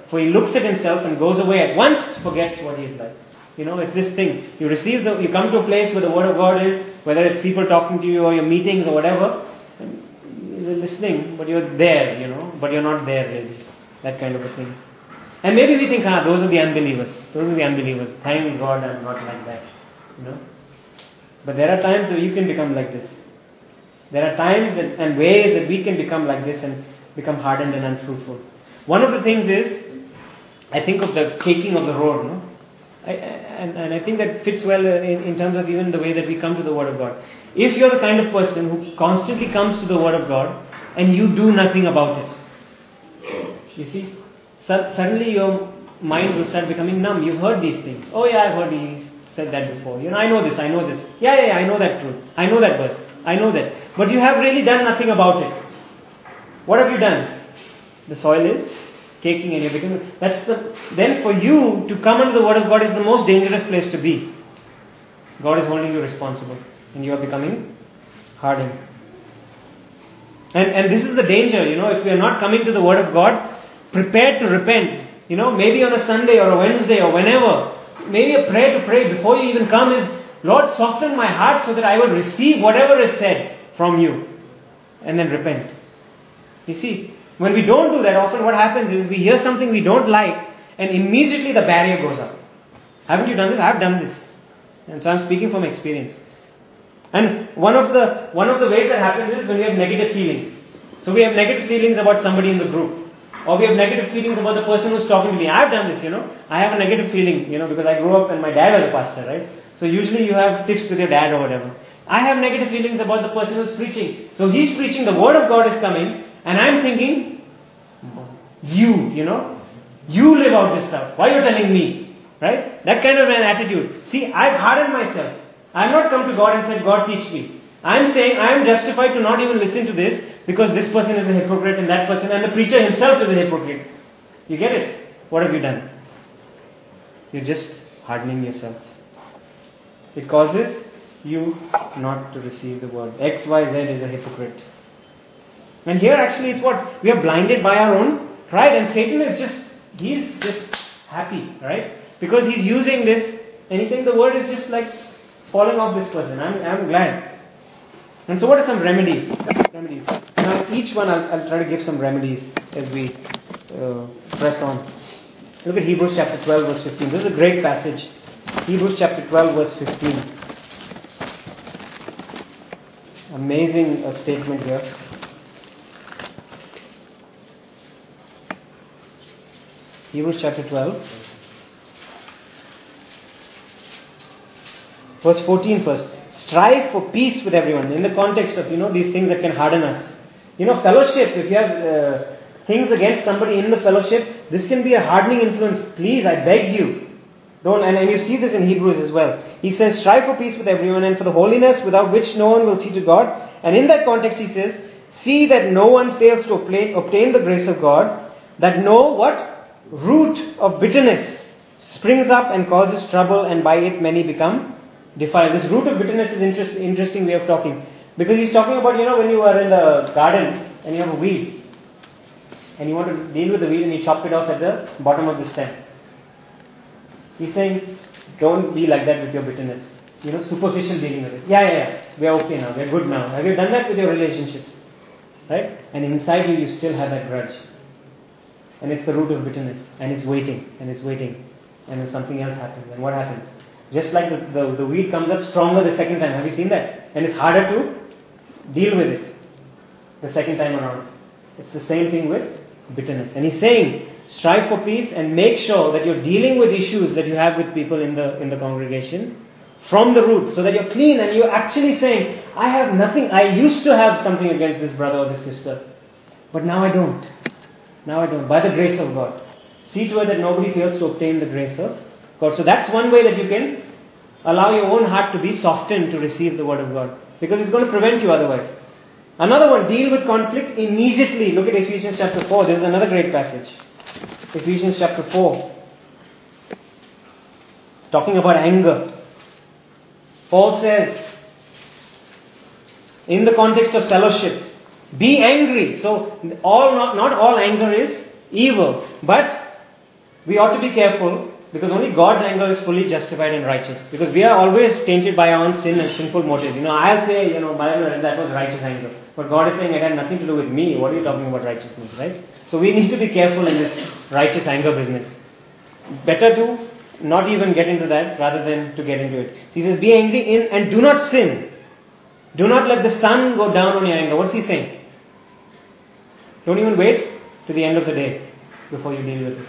For he looks at himself and goes away at once, forgets what he is like. You know, it's this thing. You receive the, you come to a place where the Word of God is, whether it's people talking to you or your meetings or whatever, and you're listening, but you're there, you know, but you're not there really. That kind of a thing. And maybe we think, ah, those are the unbelievers. Those are the unbelievers. Thank God I'm not like that. You know. But there are times where you can become like this. There are times that, and ways that we can become like this and become hardened and unfruitful. One of the things is, I think of the taking of the road, no? I, and, and I think that fits well in, in terms of even the way that we come to the Word of God. If you're the kind of person who constantly comes to the Word of God and you do nothing about it, you see, so, suddenly your mind will start becoming numb. You've heard these things. Oh yeah, I've heard he said that before. You know, I know this, I know this. Yeah, yeah, yeah, I know that truth. I know that verse. I know that. But you have really done nothing about it. What have you done? The soil is taking and you're becoming. That's the. Then for you to come under the Word of God is the most dangerous place to be. God is holding you responsible, and you are becoming hardened. And and this is the danger. You know, if we are not coming to the Word of God, prepared to repent. You know, maybe on a Sunday or a Wednesday or whenever. Maybe a prayer to pray before you even come is, Lord, soften my heart so that I will receive whatever is said from you. And then repent. You see, when we don't do that, often what happens is we hear something we don't like and immediately the barrier goes up. Haven't you done this? I have done this. And so I'm speaking from experience. And one of the one of the ways that happens is when we have negative feelings. So we have negative feelings about somebody in the group. Or we have negative feelings about the person who's talking to me. I have done this, you know. I have a negative feeling, you know, because I grew up and my dad was a pastor, right? So usually you have tiffs with your dad or whatever. I have negative feelings about the person who's preaching. So he's preaching, the Word of God is coming, and I'm thinking, you, you know, you live out this stuff. Why are you telling me? Right? That kind of an attitude. See, I've hardened myself. I've not come to God and said, God teach me. I'm saying I am justified to not even listen to this because this person is a hypocrite and that person, and the preacher himself is a hypocrite. You get it? What have you done? You're just hardening yourself. It causes you not to receive the word. X, Y, Z is a hypocrite. And here actually it's what? We are blinded by our own pride, and Satan is just, he's just happy, right? Because he's using this and he's saying the word is just like falling off this person. I'm, I'm glad. And so what are some remedies? remedies? Now each one I'll, I'll try to give some remedies as we uh, press on. Look at Hebrews chapter twelve verse fifteen. This is a great passage. Hebrews chapter twelve verse fifteen. Amazing uh, statement here. Hebrews chapter twelve. Verse fourteen first. Strive for peace with everyone. In the context of, you know, these things that can harden us. You know, fellowship. If you have uh, things against somebody in the fellowship, this can be a hardening influence. Please, I beg you. Don't, and, and you see this in Hebrews as well. He says, strive for peace with everyone and for the holiness without which no one will see to God. And in that context he says, see that no one fails to obtain, obtain the grace of God, that no, what? Root of bitterness springs up and causes trouble, and by it many become defiled. This root of bitterness is interest, interesting way of talking. Because he's talking about, you know, when you are in the garden and you have a weed and you want to deal with the weed and you chop it off at the bottom of the stem. He's saying, don't be like that with your bitterness. You know, superficial dealing with it. Yeah, yeah, yeah. We are okay now. We are good now. Have you done that with your relationships? Right? And inside you, you still have that grudge. And it's the root of bitterness. And it's waiting. And it's waiting. And then something else happens. And what happens? Just like the, the, the weed comes up stronger the second time. Have you seen that? And it's harder to deal with it the second time around. It's the same thing with bitterness. And he's saying, strive for peace and make sure that you're dealing with issues that you have with people in the in the congregation from the root, so that you're clean and you're actually saying, I have nothing, I used to have something against this brother or this sister, but now I don't. Now I don't. By the grace of God. See to it that nobody fails to obtain the grace of God. So that's one way that you can allow your own heart to be softened to receive the word of God. Because it's going to prevent you otherwise. Another one, deal with conflict immediately. Look at Ephesians chapter four. This is another great passage. Ephesians chapter four. Talking about anger. Paul says, in the context of fellowship, be angry. So all not, not all anger is evil. But we ought to be careful, because only God's anger is fully justified and righteous. Because we are always tainted by our own sin and sinful motives. You know, I'll say, you know, that was righteous anger. But God is saying it had nothing to do with me. What are you talking about righteousness, right? So we need to be careful in this righteous anger business. Better to not even get into that rather than to get into it. He says, be angry in and do not sin. Do not let the sun go down on your anger. What's he saying? Don't even wait to the end of the day before you deal with it.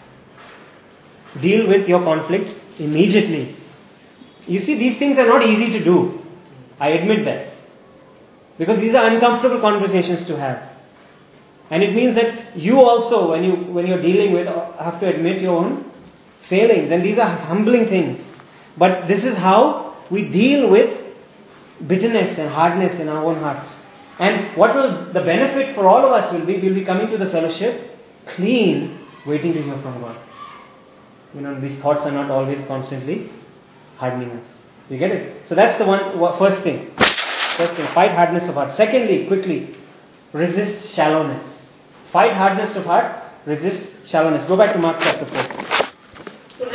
Deal with your conflict immediately. You see, these things are not easy to do. I admit that. Because these are uncomfortable conversations to have. And it means that you also, when, you, when you're dealing with, have to admit your own failings. And these are humbling things. But this is how we deal with bitterness and hardness in our own hearts. And what will the benefit for all of us will be, we'll be coming to the fellowship clean, waiting to hear from God. You know, these thoughts are not always constantly hardening us. You get it? So that's the one, first thing. First thing, fight hardness of heart. Secondly, quickly, resist shallowness. Fight hardness of heart, resist shallowness. Go back to Mark chapter four.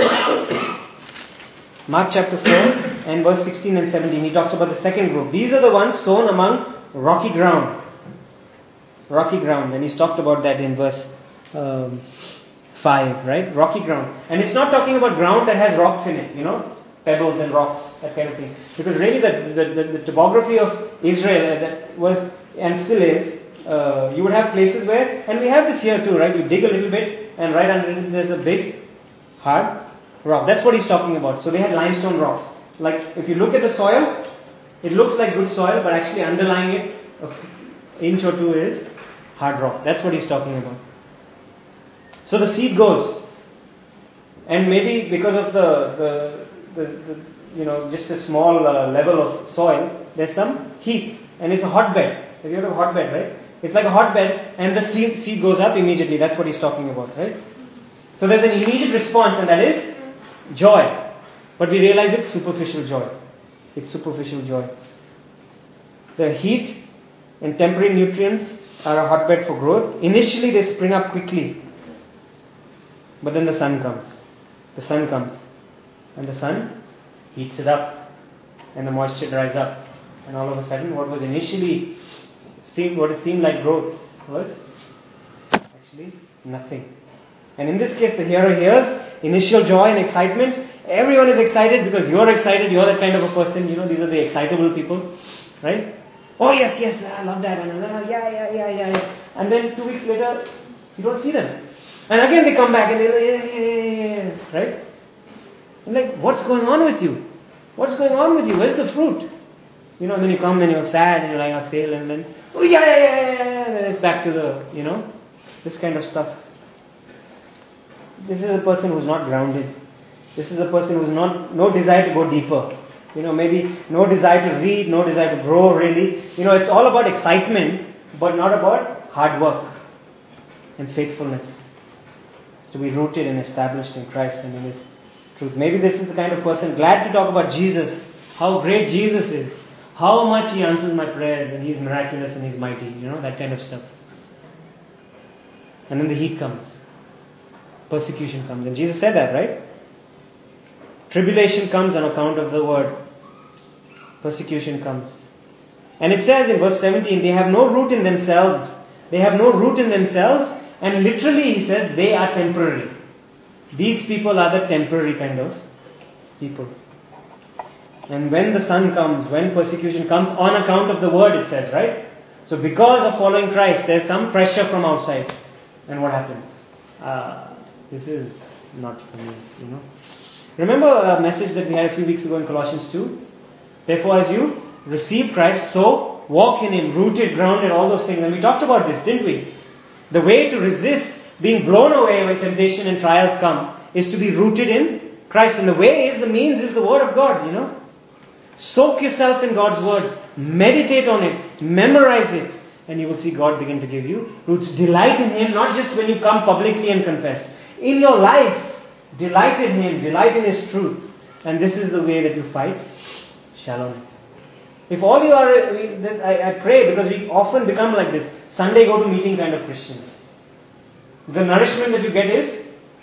Mark chapter four and verse sixteen and seventeen. He talks about the second group. These are the ones sown among rocky ground. Rocky ground. And he's talked about that in verse um, five, right? Rocky ground. And it's not talking about ground that has rocks in it, you know, pebbles and rocks, that kind of thing. Because really the, the, the, the topography of Israel that was and still is, uh, you would have places where, and we have this here too, right? You dig a little bit and right under it there's a big hard rock. That's what he's talking about. So they had limestone rocks. Like if you look at the soil, it looks like good soil, but actually underlying it, an inch or two is hard rock. That's what he's talking about. So the seed goes, and maybe because of the, the, the, the you know, just a small uh, level of soil, there's some heat, and it's a hotbed. Have you heard of a hotbed, right? It's like a hotbed, and the seed, seed goes up immediately. That's what he's talking about, right? So there's an immediate response, and that is joy. But we realize it's superficial joy. It's superficial joy. The heat and temporary nutrients are a hotbed for growth. Initially they spring up quickly. But then the sun comes. The sun comes. And the sun heats it up. And the moisture dries up. And all of a sudden what was initially seemed, what it seemed like growth was actually nothing. And in this case the hearer hears initial joy and excitement. Everyone is excited because you're excited. You're that kind of a person. You know, these are the excitable people. Right? Oh yes, yes, I love that. And uh, yeah, yeah, yeah, yeah, yeah. And then two weeks later, you don't see them. And again they come back and they're like, yeah, yeah, yeah, yeah. Right? And like, what's going on with you? What's going on with you? Where's the fruit? You know, and then you come and you're sad and you're like, I fail. And then, oh yeah, yeah, yeah, yeah, yeah. And then it's back to the, you know, this kind of stuff. This is a person who's not grounded. This is a person who's not, no desire to go deeper. You know, maybe no desire to read, no desire to grow really. You know, it's all about excitement, but not about hard work and faithfulness. To be rooted and established in Christ and in His truth. Maybe this is the kind of person glad to talk about Jesus, how great Jesus is, how much He answers my prayers and He's miraculous and He's mighty. You know, that kind of stuff. And then the heat comes. Persecution comes. And Jesus said that, right? Tribulation comes on account of the word. Persecution comes. And it says in verse seventeen, they have no root in themselves. They have no root in themselves. And literally he says, they are temporary. These people are the temporary kind of people. And when the sun comes, when persecution comes, on account of the word it says, right? So because of following Christ, there's some pressure from outside. And what happens? Uh, this is not for me, you know. Remember a message that we had a few weeks ago in Colossians two? Therefore, as you receive Christ, so walk in Him, rooted, grounded, all those things. And we talked about this, didn't we? The way to resist being blown away when temptation and trials come is to be rooted in Christ. And the way is, the means is the Word of God, you know. Soak yourself in God's Word. Meditate on it. Memorize it. And you will see God begin to give you roots. Delight in Him, not just when you come publicly and confess. In your life, delight in Him. Delight in His truth. And this is the way that you fight shallowness. If all you are, we, I, I pray, because we often become like this, Sunday go to meeting kind of Christians. The nourishment that you get is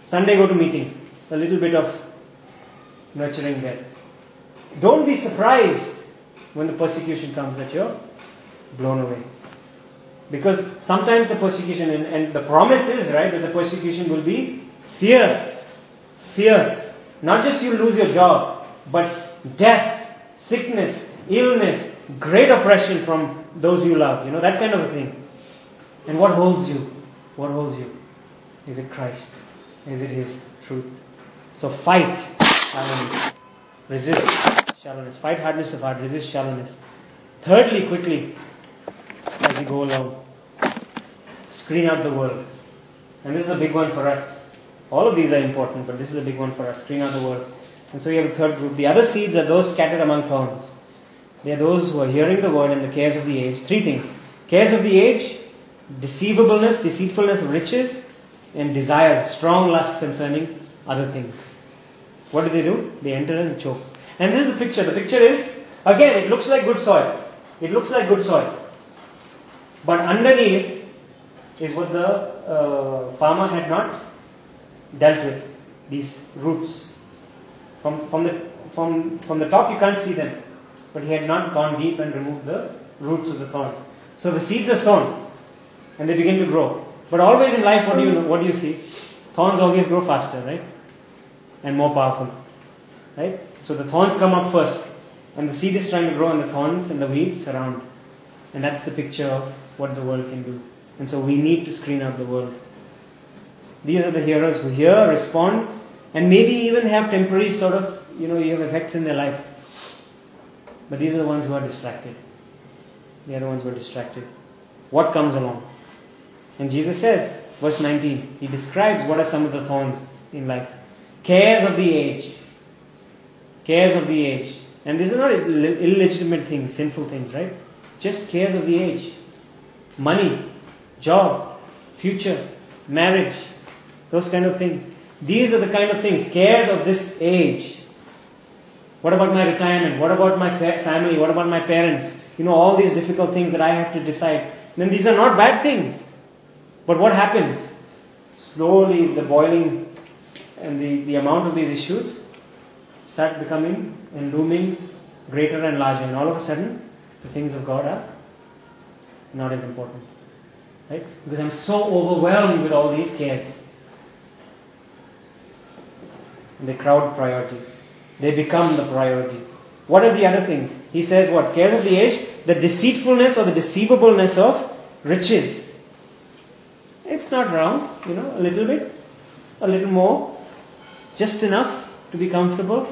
Sunday go to meeting. A little bit of nurturing there. Don't be surprised when the persecution comes that you're blown away. Because sometimes the persecution, and, and the promise is, right, that the persecution will be fierce. Fierce. Not just you lose your job, but death, sickness, illness, great oppression from those you love. You know, that kind of a thing. And what holds you? What holds you? Is it Christ? Is it His truth? So fight shallowness. Resist shallowness. Fight hardness of heart. Resist shallowness. Thirdly, quickly, as we go along, screen out the world. And this is a big one for us. All of these are important, but this is a big one for us. Screen out the world. And so you have a third group. The other seeds are those scattered among thorns. They are those who are hearing the word and the cares of the age. Three things. Cares of the age, deceivableness, deceitfulness of riches, and desires, strong lust concerning other things. What do they do? They enter and choke. And this is the picture. The picture is, again, it looks like good soil. It looks like good soil. But underneath is what the uh, farmer had not dealt with. These roots. From, from, the, from, from the top you can't see them. But he had not gone deep and removed the roots of the thorns. So the seeds are sown. And they begin to grow. But always in life, what do you know, what do you see? Thorns always grow faster, right? And more powerful. Right? So the thorns come up first. And the seed is trying to grow and the thorns and the weeds surround. And that's the picture of what the world can do. And so we need to screen out the world. These are the hearers who hear, respond, and maybe even have temporary sort of, you know, you have effects in their life. But these are the ones who are distracted. They are the ones who are distracted. What comes along? And Jesus says, verse nineteen, He describes what are some of the thorns in life. Cares of the age. Cares of the age. And these are not Ill- illegitimate things, sinful things, right? Just cares of the age. Money, job, future, marriage, those kind of things. These are the kind of things, cares of this age. What about my retirement? What about my fa- family? What about my parents? You know, all these difficult things that I have to decide. Then these are not bad things. But what happens? Slowly the boiling and the, the amount of these issues start becoming and looming greater and larger. And all of a sudden, the things of God are not as important. Right? Because I'm so overwhelmed with all these cares. And they crowd priorities. They become the priority. What are the other things? He says what? Cares of the age, the deceitfulness or the deceivableness of riches. It's not wrong, you know, a little bit, a little more, just enough to be comfortable.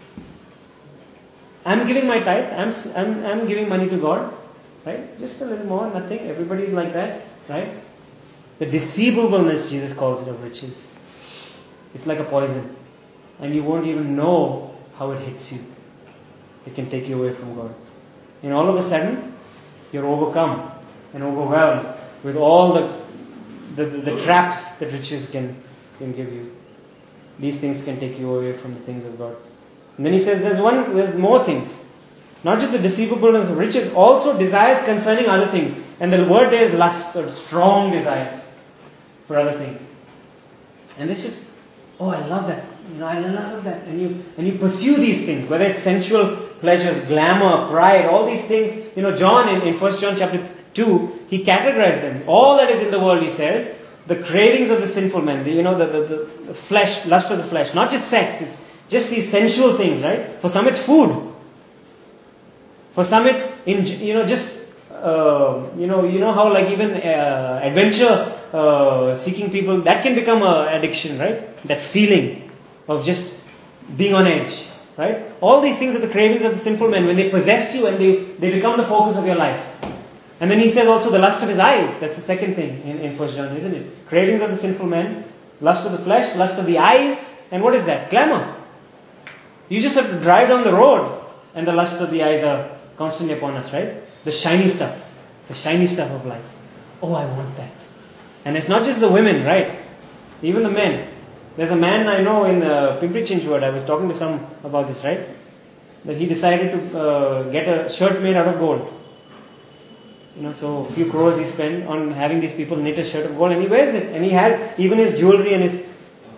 I'm giving my tithe, I'm, I'm, I'm giving money to God, right? Just a little more, nothing. Everybody's like that, right? The deceivableness, Jesus calls it, of riches. It's like a poison. And you won't even know how it hits you. It can take you away from God. And all of a sudden, you're overcome and overwhelmed with all the the, the, the traps that riches can, can give you. These things can take you away from the things of God. And then he says there's one, there's more things. Not just the deceivableness of riches, also desires concerning other things. And the word there is lust, or strong desires for other things. And this is, oh, I love that. You know, I love that. And you and you pursue these things, whether it's sensual pleasures, glamour, pride, all these things. You know, John in, in First John chapter two, he categorized them. All that is in the world, he says, the cravings of the sinful man, the, you know, the, the, the flesh, lust of the flesh. Not just sex, it's just these sensual things, right? For some it's food. For some it's, in, you know, just, uh, you know, you know how like even uh, adventure uh, seeking people, that can become an addiction, right? That feeling of just being on edge, right? All these things are the cravings of the sinful man. When they possess you and they, they become the focus of your life. And then he says also the lust of his eyes. That's the second thing in, in First John, isn't it? Cravings of the sinful man, lust of the flesh, lust of the eyes, and what is that? Glamour. You just have to drive down the road and the lusts of the eyes are constantly upon us, right? The shiny stuff. The shiny stuff of life. Oh, I want that. And it's not just the women, right? Even the men. There's a man I know in uh, Pimpri Chinchwad. I was talking to some about this, right? That he decided to uh, get a shirt made out of gold. You know, so a few crores he spent on having these people knit a shirt of gold, and he wears it. And he has even his jewelry and his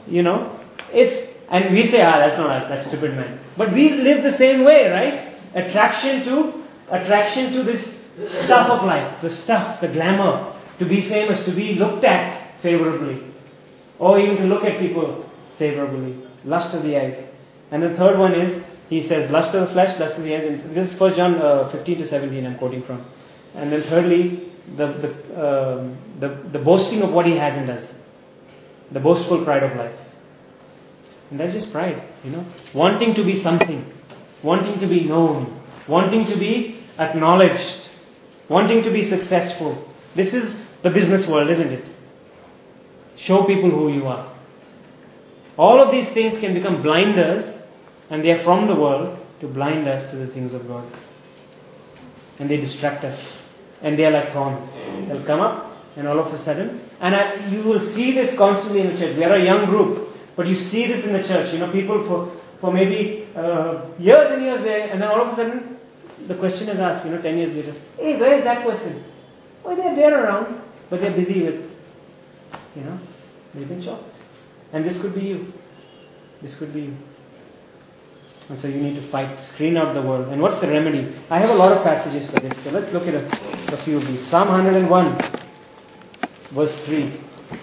You know, it's, and we say, ah, that's not us, that's stupid man. But we live the same way, right? Attraction to, attraction to this stuff of life, the stuff, the glamour, to be famous, to be looked at favorably, or even to look at people favorably. Lust of the eyes. And the third one is, he says, lust of the flesh, lust of the eyes. And this is First John uh, fifteen to seventeen I'm quoting from. And then thirdly, the the, uh, the the boasting of what he has and does. The boastful pride of life. And that's just pride, you know. Wanting to be something. Wanting to be known. Wanting to be acknowledged. Wanting to be successful. This is the business world, isn't it? Show people who you are. All of these things can become blinders, and they are from the world to blind us to the things of God. And they distract us. And they are like thorns. They'll come up, and all of a sudden, and I, you will see this constantly in the church. We are a young group, but you see this in the church. You know, people for, for maybe uh, years and years there, and then all of a sudden, the question is asked, you know, ten years later, hey, where is that person? Oh, they're there around, but they're busy with, you know, they've been shocked. And this could be you. This could be you. And so you need to fight, screen out the world. And what's the remedy? I have a lot of passages for this. So let's look at a, a few of these. Psalm one hundred one, verse three.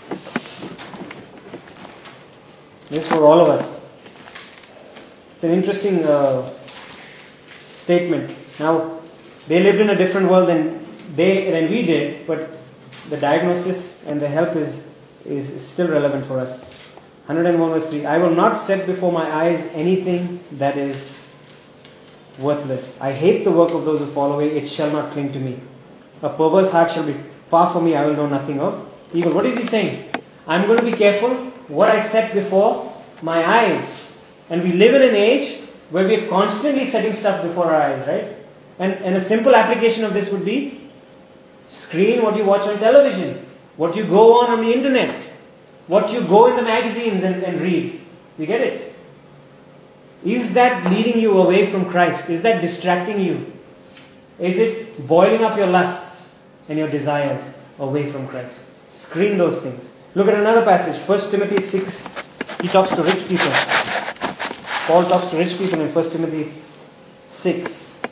This is for all of us. It's an interesting uh, statement. Now, they lived in a different world than they than we did, but the diagnosis and the help is, is still relevant for us. one hundred one verse three. I will not set before my eyes anything that is worthless. I hate the work of those who fall away. It shall not cling to me. A perverse heart shall be far from me. I will know nothing of evil. What is he saying? I'm going to be careful what I set before my eyes. And we live in an age where we are constantly setting stuff before our eyes, right? And, and a simple application of this would be screen what you watch on television, what you go on on the internet, what you go in the magazines and, and read. You get it? Is that leading you away from Christ? Is that distracting you? Is it boiling up your lusts and your desires away from Christ? Screen those things. Look at another passage, First Timothy six. He talks to rich people. Paul talks to rich people in First Timothy six.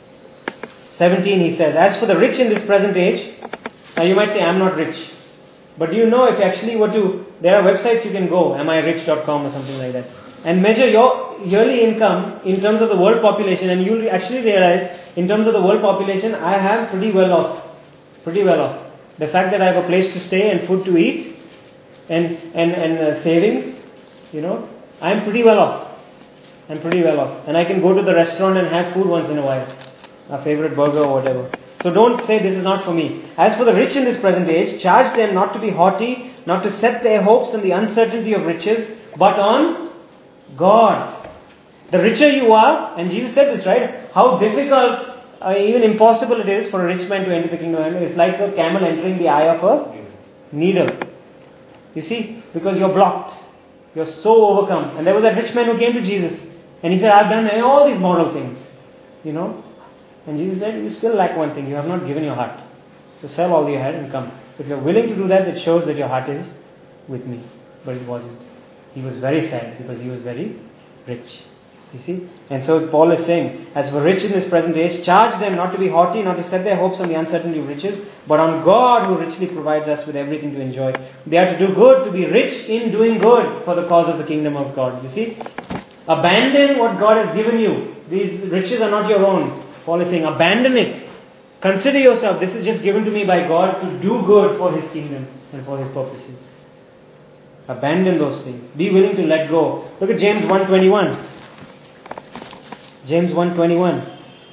seventeen he says, as for the rich in this present age, now you might say, I'm not rich. But do you know if you actually were to, there are websites you can go, am I rich dot com or something like that, and measure your yearly income in terms of the world population, and you'll actually realize, in terms of the world population, I am pretty well off. Pretty well off. The fact that I have a place to stay and food to eat, and, and, and uh, savings, you know, I'm pretty well off. I'm pretty well off. And I can go to the restaurant and have food once in a while. A favorite burger or whatever. So don't say this is not for me. As for the rich in this present age, charge them not to be haughty, not to set their hopes on the uncertainty of riches, but on God. The richer you are, and Jesus said this, right? How difficult, uh, even impossible it is for a rich man to enter the kingdom of heaven. It's like a camel entering the eye of a needle. You see? Because you're blocked. You're so overcome. And there was that rich man who came to Jesus. And he said, I've done all these moral things. You know? And Jesus said, you still lack one thing. You have not given your heart. So sell all you had and come. If you're willing to do that, it shows that your heart is with me. But it wasn't. He was very sad because he was very rich. You see? And so Paul is saying, as for rich in this present age, charge them not to be haughty, not to set their hopes on the uncertainty of riches, but on God who richly provides us with everything to enjoy. They are to do good, to be rich in doing good for the cause of the kingdom of God. You see? Abandon what God has given you. These riches are not your own. Paul is saying, abandon it. Consider yourself, this is just given to me by God to do good for His kingdom and for His purposes. Abandon those things. Be willing to let go. Look at James one twenty-one. James one twenty-one.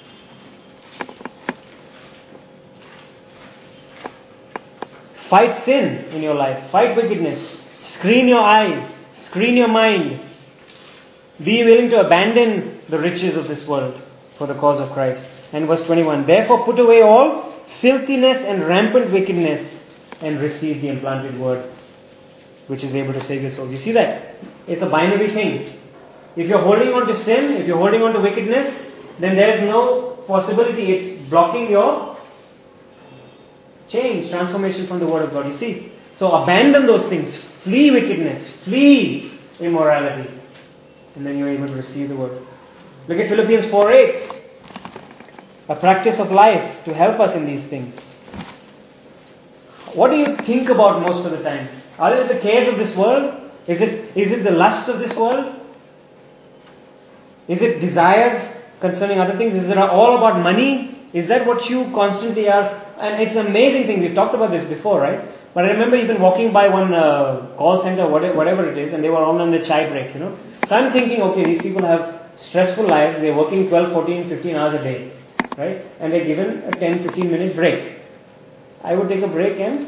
Fight sin in your life. Fight wickedness. Screen your eyes. Screen your mind. Be willing to abandon the riches of this world for the cause of Christ. And verse twenty-one. Therefore put away all filthiness and rampant wickedness and receive the implanted word, which is able to save your soul. You see that? It's a binary thing. If you're holding on to sin, if you're holding on to wickedness, then there's no possibility. It's blocking your change, transformation from the Word of God. You see? So abandon those things. Flee wickedness. Flee immorality. And then you're able to receive the word. Look at Philippians four eight. A practice of life to help us in these things. What do you think about most of the time? Are it the cares of this world? Is it, is it the lust of this world? Is it desires concerning other things? Is it all about money? Is that what you constantly are? And it's an amazing thing. We've talked about this before, right? But I remember even walking by one uh, call center, whatever, whatever it is, and they were all on the chai break, you know. So I'm thinking, okay, these people have stressful lives. They're working twelve, fourteen, fifteen hours a day, right? And they're given a ten, fifteen minute break. I would take a break and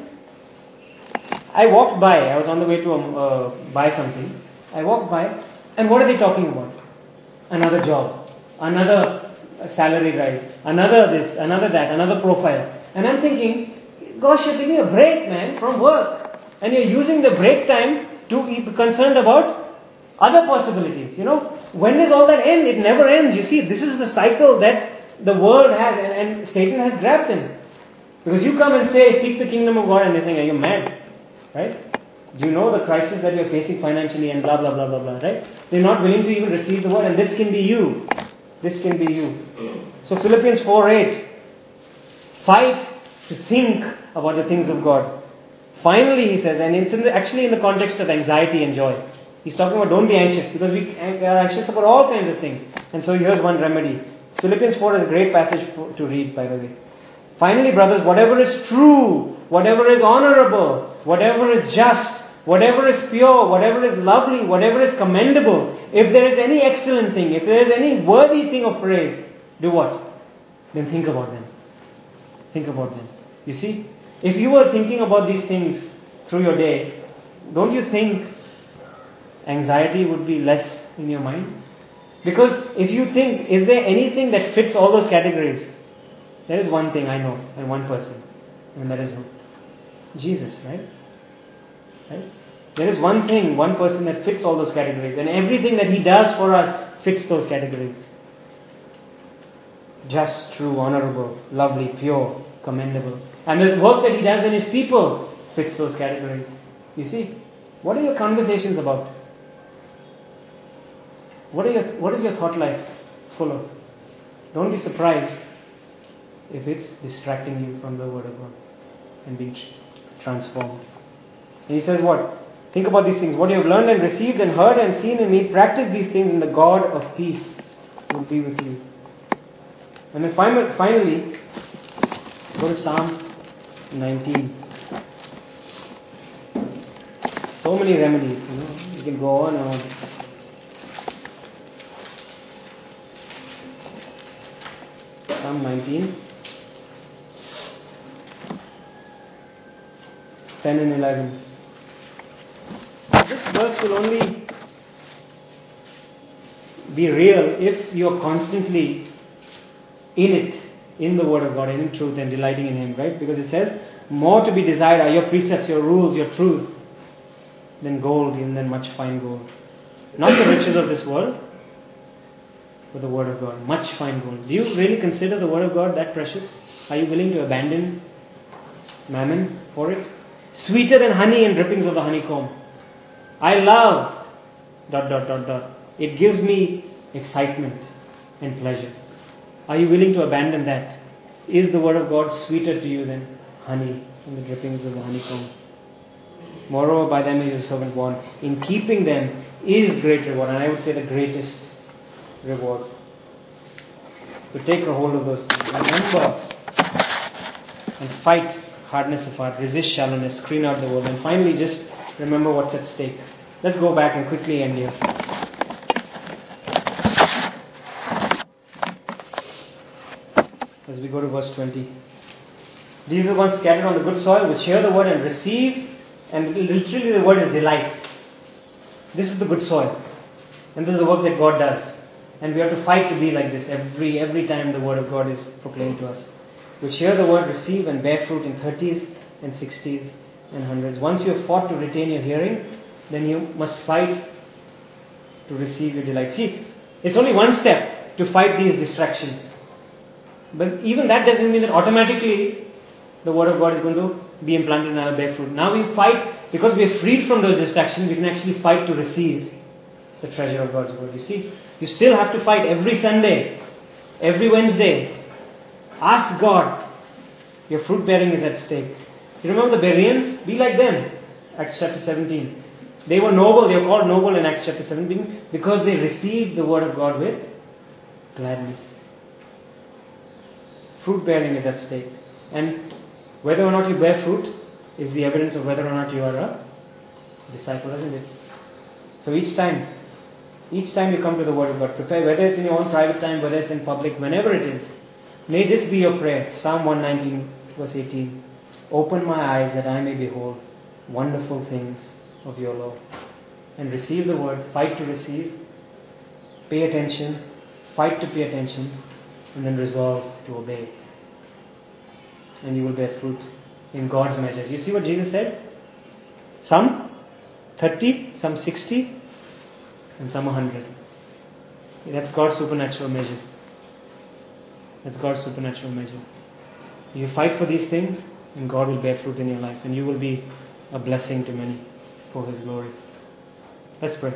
I walked by. I was on the way to uh, buy something. I walked by, and what are they talking about? Another job, another salary rise, another this, another that, another profile. And I'm thinking, gosh, you're taking a break, man, from work. And you're using the break time to be concerned about other possibilities. You know, when does all that end? It never ends. You see, this is the cycle that the world has, and, and Satan has grabbed them. Because you come and say, seek the kingdom of God, and they think, are you mad? Right? Do you know the crisis that you're facing financially and blah, blah, blah, blah, blah, right? They're not willing to even receive the word, and this can be you. This can be you. So Philippians four eight. Fight to think about the things of God. Finally, he says, and it's in the, actually in the context of anxiety and joy. He's talking about don't be anxious, because we are anxious about all kinds of things. And so here's one remedy. Philippians four is a great passage for, to read, by the way. Finally, brothers, whatever is true, whatever is honorable, whatever is just, whatever is pure, whatever is lovely, whatever is commendable, if there is any excellent thing, if there is any worthy thing of praise, do what? Then think about them. Think about them. You see, if you were thinking about these things through your day, don't you think anxiety would be less in your mind? Because if you think, is there anything that fits all those categories? There is one thing I know, and one person, and that is who? Jesus, right? Right? There is one thing, one person that fits all those categories, and everything that He does for us fits those categories. Just, true, honorable, lovely, pure, commendable. And the work that He does in His people fits those categories. You see, what are your conversations about? What, are your, what is your thought life full of? Don't be surprised if it's distracting you from the Word of God and being transformed. And he says what? Think about these things. What you have learned and received and heard and seen in me, practice these things, and the God of peace will be with you. And then finally, finally go to Psalm nineteen. So many remedies, you know. You can go on and on. Psalm nineteen. ten and eleven. This verse will only be real if you are constantly in it, in the Word of God, in truth, and delighting in Him, right? Because it says, more to be desired are your precepts, your rules, your truth, than gold, even than much fine gold. Not the riches of this world, but the Word of God. Much fine gold. Do you really consider the Word of God that precious? Are you willing to abandon mammon for it? Sweeter than honey and drippings of the honeycomb. I love dot dot dot dot. It gives me excitement and pleasure. Are you willing to abandon that? Is the Word of God sweeter to you than honey and the drippings of the honeycomb? Moreover, by them is your servant born. In keeping them is great reward, and I would say the greatest reward. So take a hold of those things. Remember and fight hardness of heart, resist shallowness, screen out the world, and finally just remember what's at stake. Let's go back and quickly end here. As we go to verse twenty. These are ones scattered on the good soil, which hear the word and receive, and literally the word is delight. This is the good soil. And this is the work that God does. And we have to fight to be like this every every time the word of God is proclaimed to us. Which hear the word, receive, and bear fruit in thirties and sixties and hundreds. Once you have fought to retain your hearing, then you must fight to receive your delight. See, it's only one step to fight these distractions. But even that doesn't mean that automatically the word of God is going to be implanted in our bear fruit. Now we fight, because we are freed from those distractions, we can actually fight to receive the treasure of God's word. You see, you still have to fight every Sunday, every Wednesday. Ask God. Your fruit bearing is at stake. You remember the Bereans? Be like them. Acts chapter seventeen. They were noble, they were called noble in Acts chapter seventeen because they received the word of God with gladness. Fruit bearing is at stake. And whether or not you bear fruit is the evidence of whether or not you are a disciple, isn't it? So each time, each time you come to the word of God, prepare, whether it's in your own private time, whether it's in public, whenever it is, may this be your prayer. Psalm one nineteen verse eighteen. Open my eyes that I may behold wonderful things of your law. And receive the word, fight to receive, pay attention, fight to pay attention, and then resolve to obey. And you will bear fruit in God's measure. You see what Jesus said? Some thirty, some sixty, and some one hundred. That's God's supernatural measure. That's God's supernatural measure. You fight for these things, and God will bear fruit in your life, and you will be a blessing to many for His glory. Let's pray.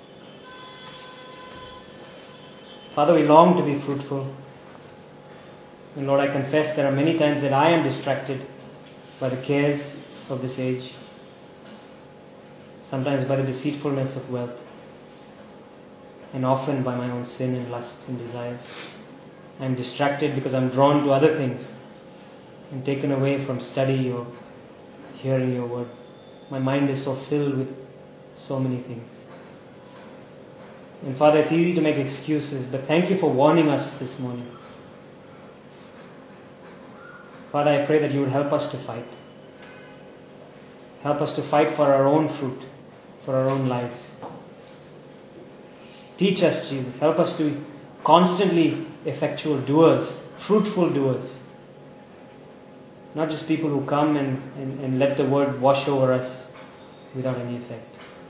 Father, we long to be fruitful. And Lord, I confess there are many times that I am distracted by the cares of this age, sometimes by the deceitfulness of wealth, and often by my own sin and lusts and desires. I am distracted because I am drawn to other things and taken away from study or hearing your word. My mind is so filled with so many things. And Father, it's easy to make excuses, but thank you for warning us this morning. Father, I pray that you would help us to fight. Help us to fight for our own fruit, for our own lives. Teach us, Jesus. Help us to be constantly effectual doers, fruitful doers. Not just people who come and, and, and let the word wash over us without any effect.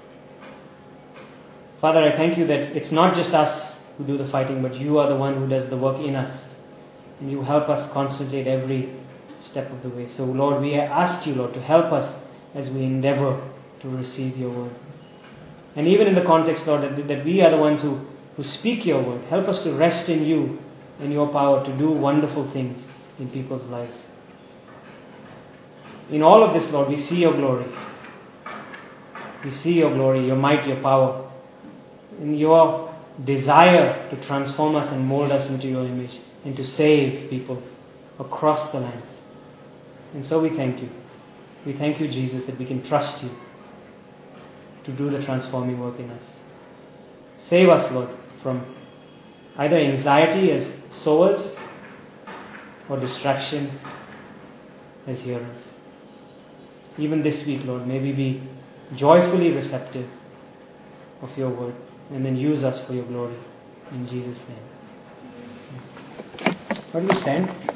Father, I thank you that it's not just us who do the fighting, but you are the one who does the work in us. And you help us concentrate every step of the way. So Lord, we ask you, Lord, to help us as we endeavor to receive your word. And even in the context, Lord, that, that we are the ones who, who speak your word. Help us to rest in you and your power to do wonderful things in people's lives. In all of this, Lord, we see your glory. We see your glory, your might, your power. In your desire to transform us and mold us into your image and to save people across the lands. And so we thank you. We thank you, Jesus, that we can trust you to do the transforming work in us. Save us, Lord, from either anxiety as sowers or distraction as hearers. Even this week, Lord, may we be joyfully receptive of your word and then use us for your glory. In Jesus' name. Why do we stand?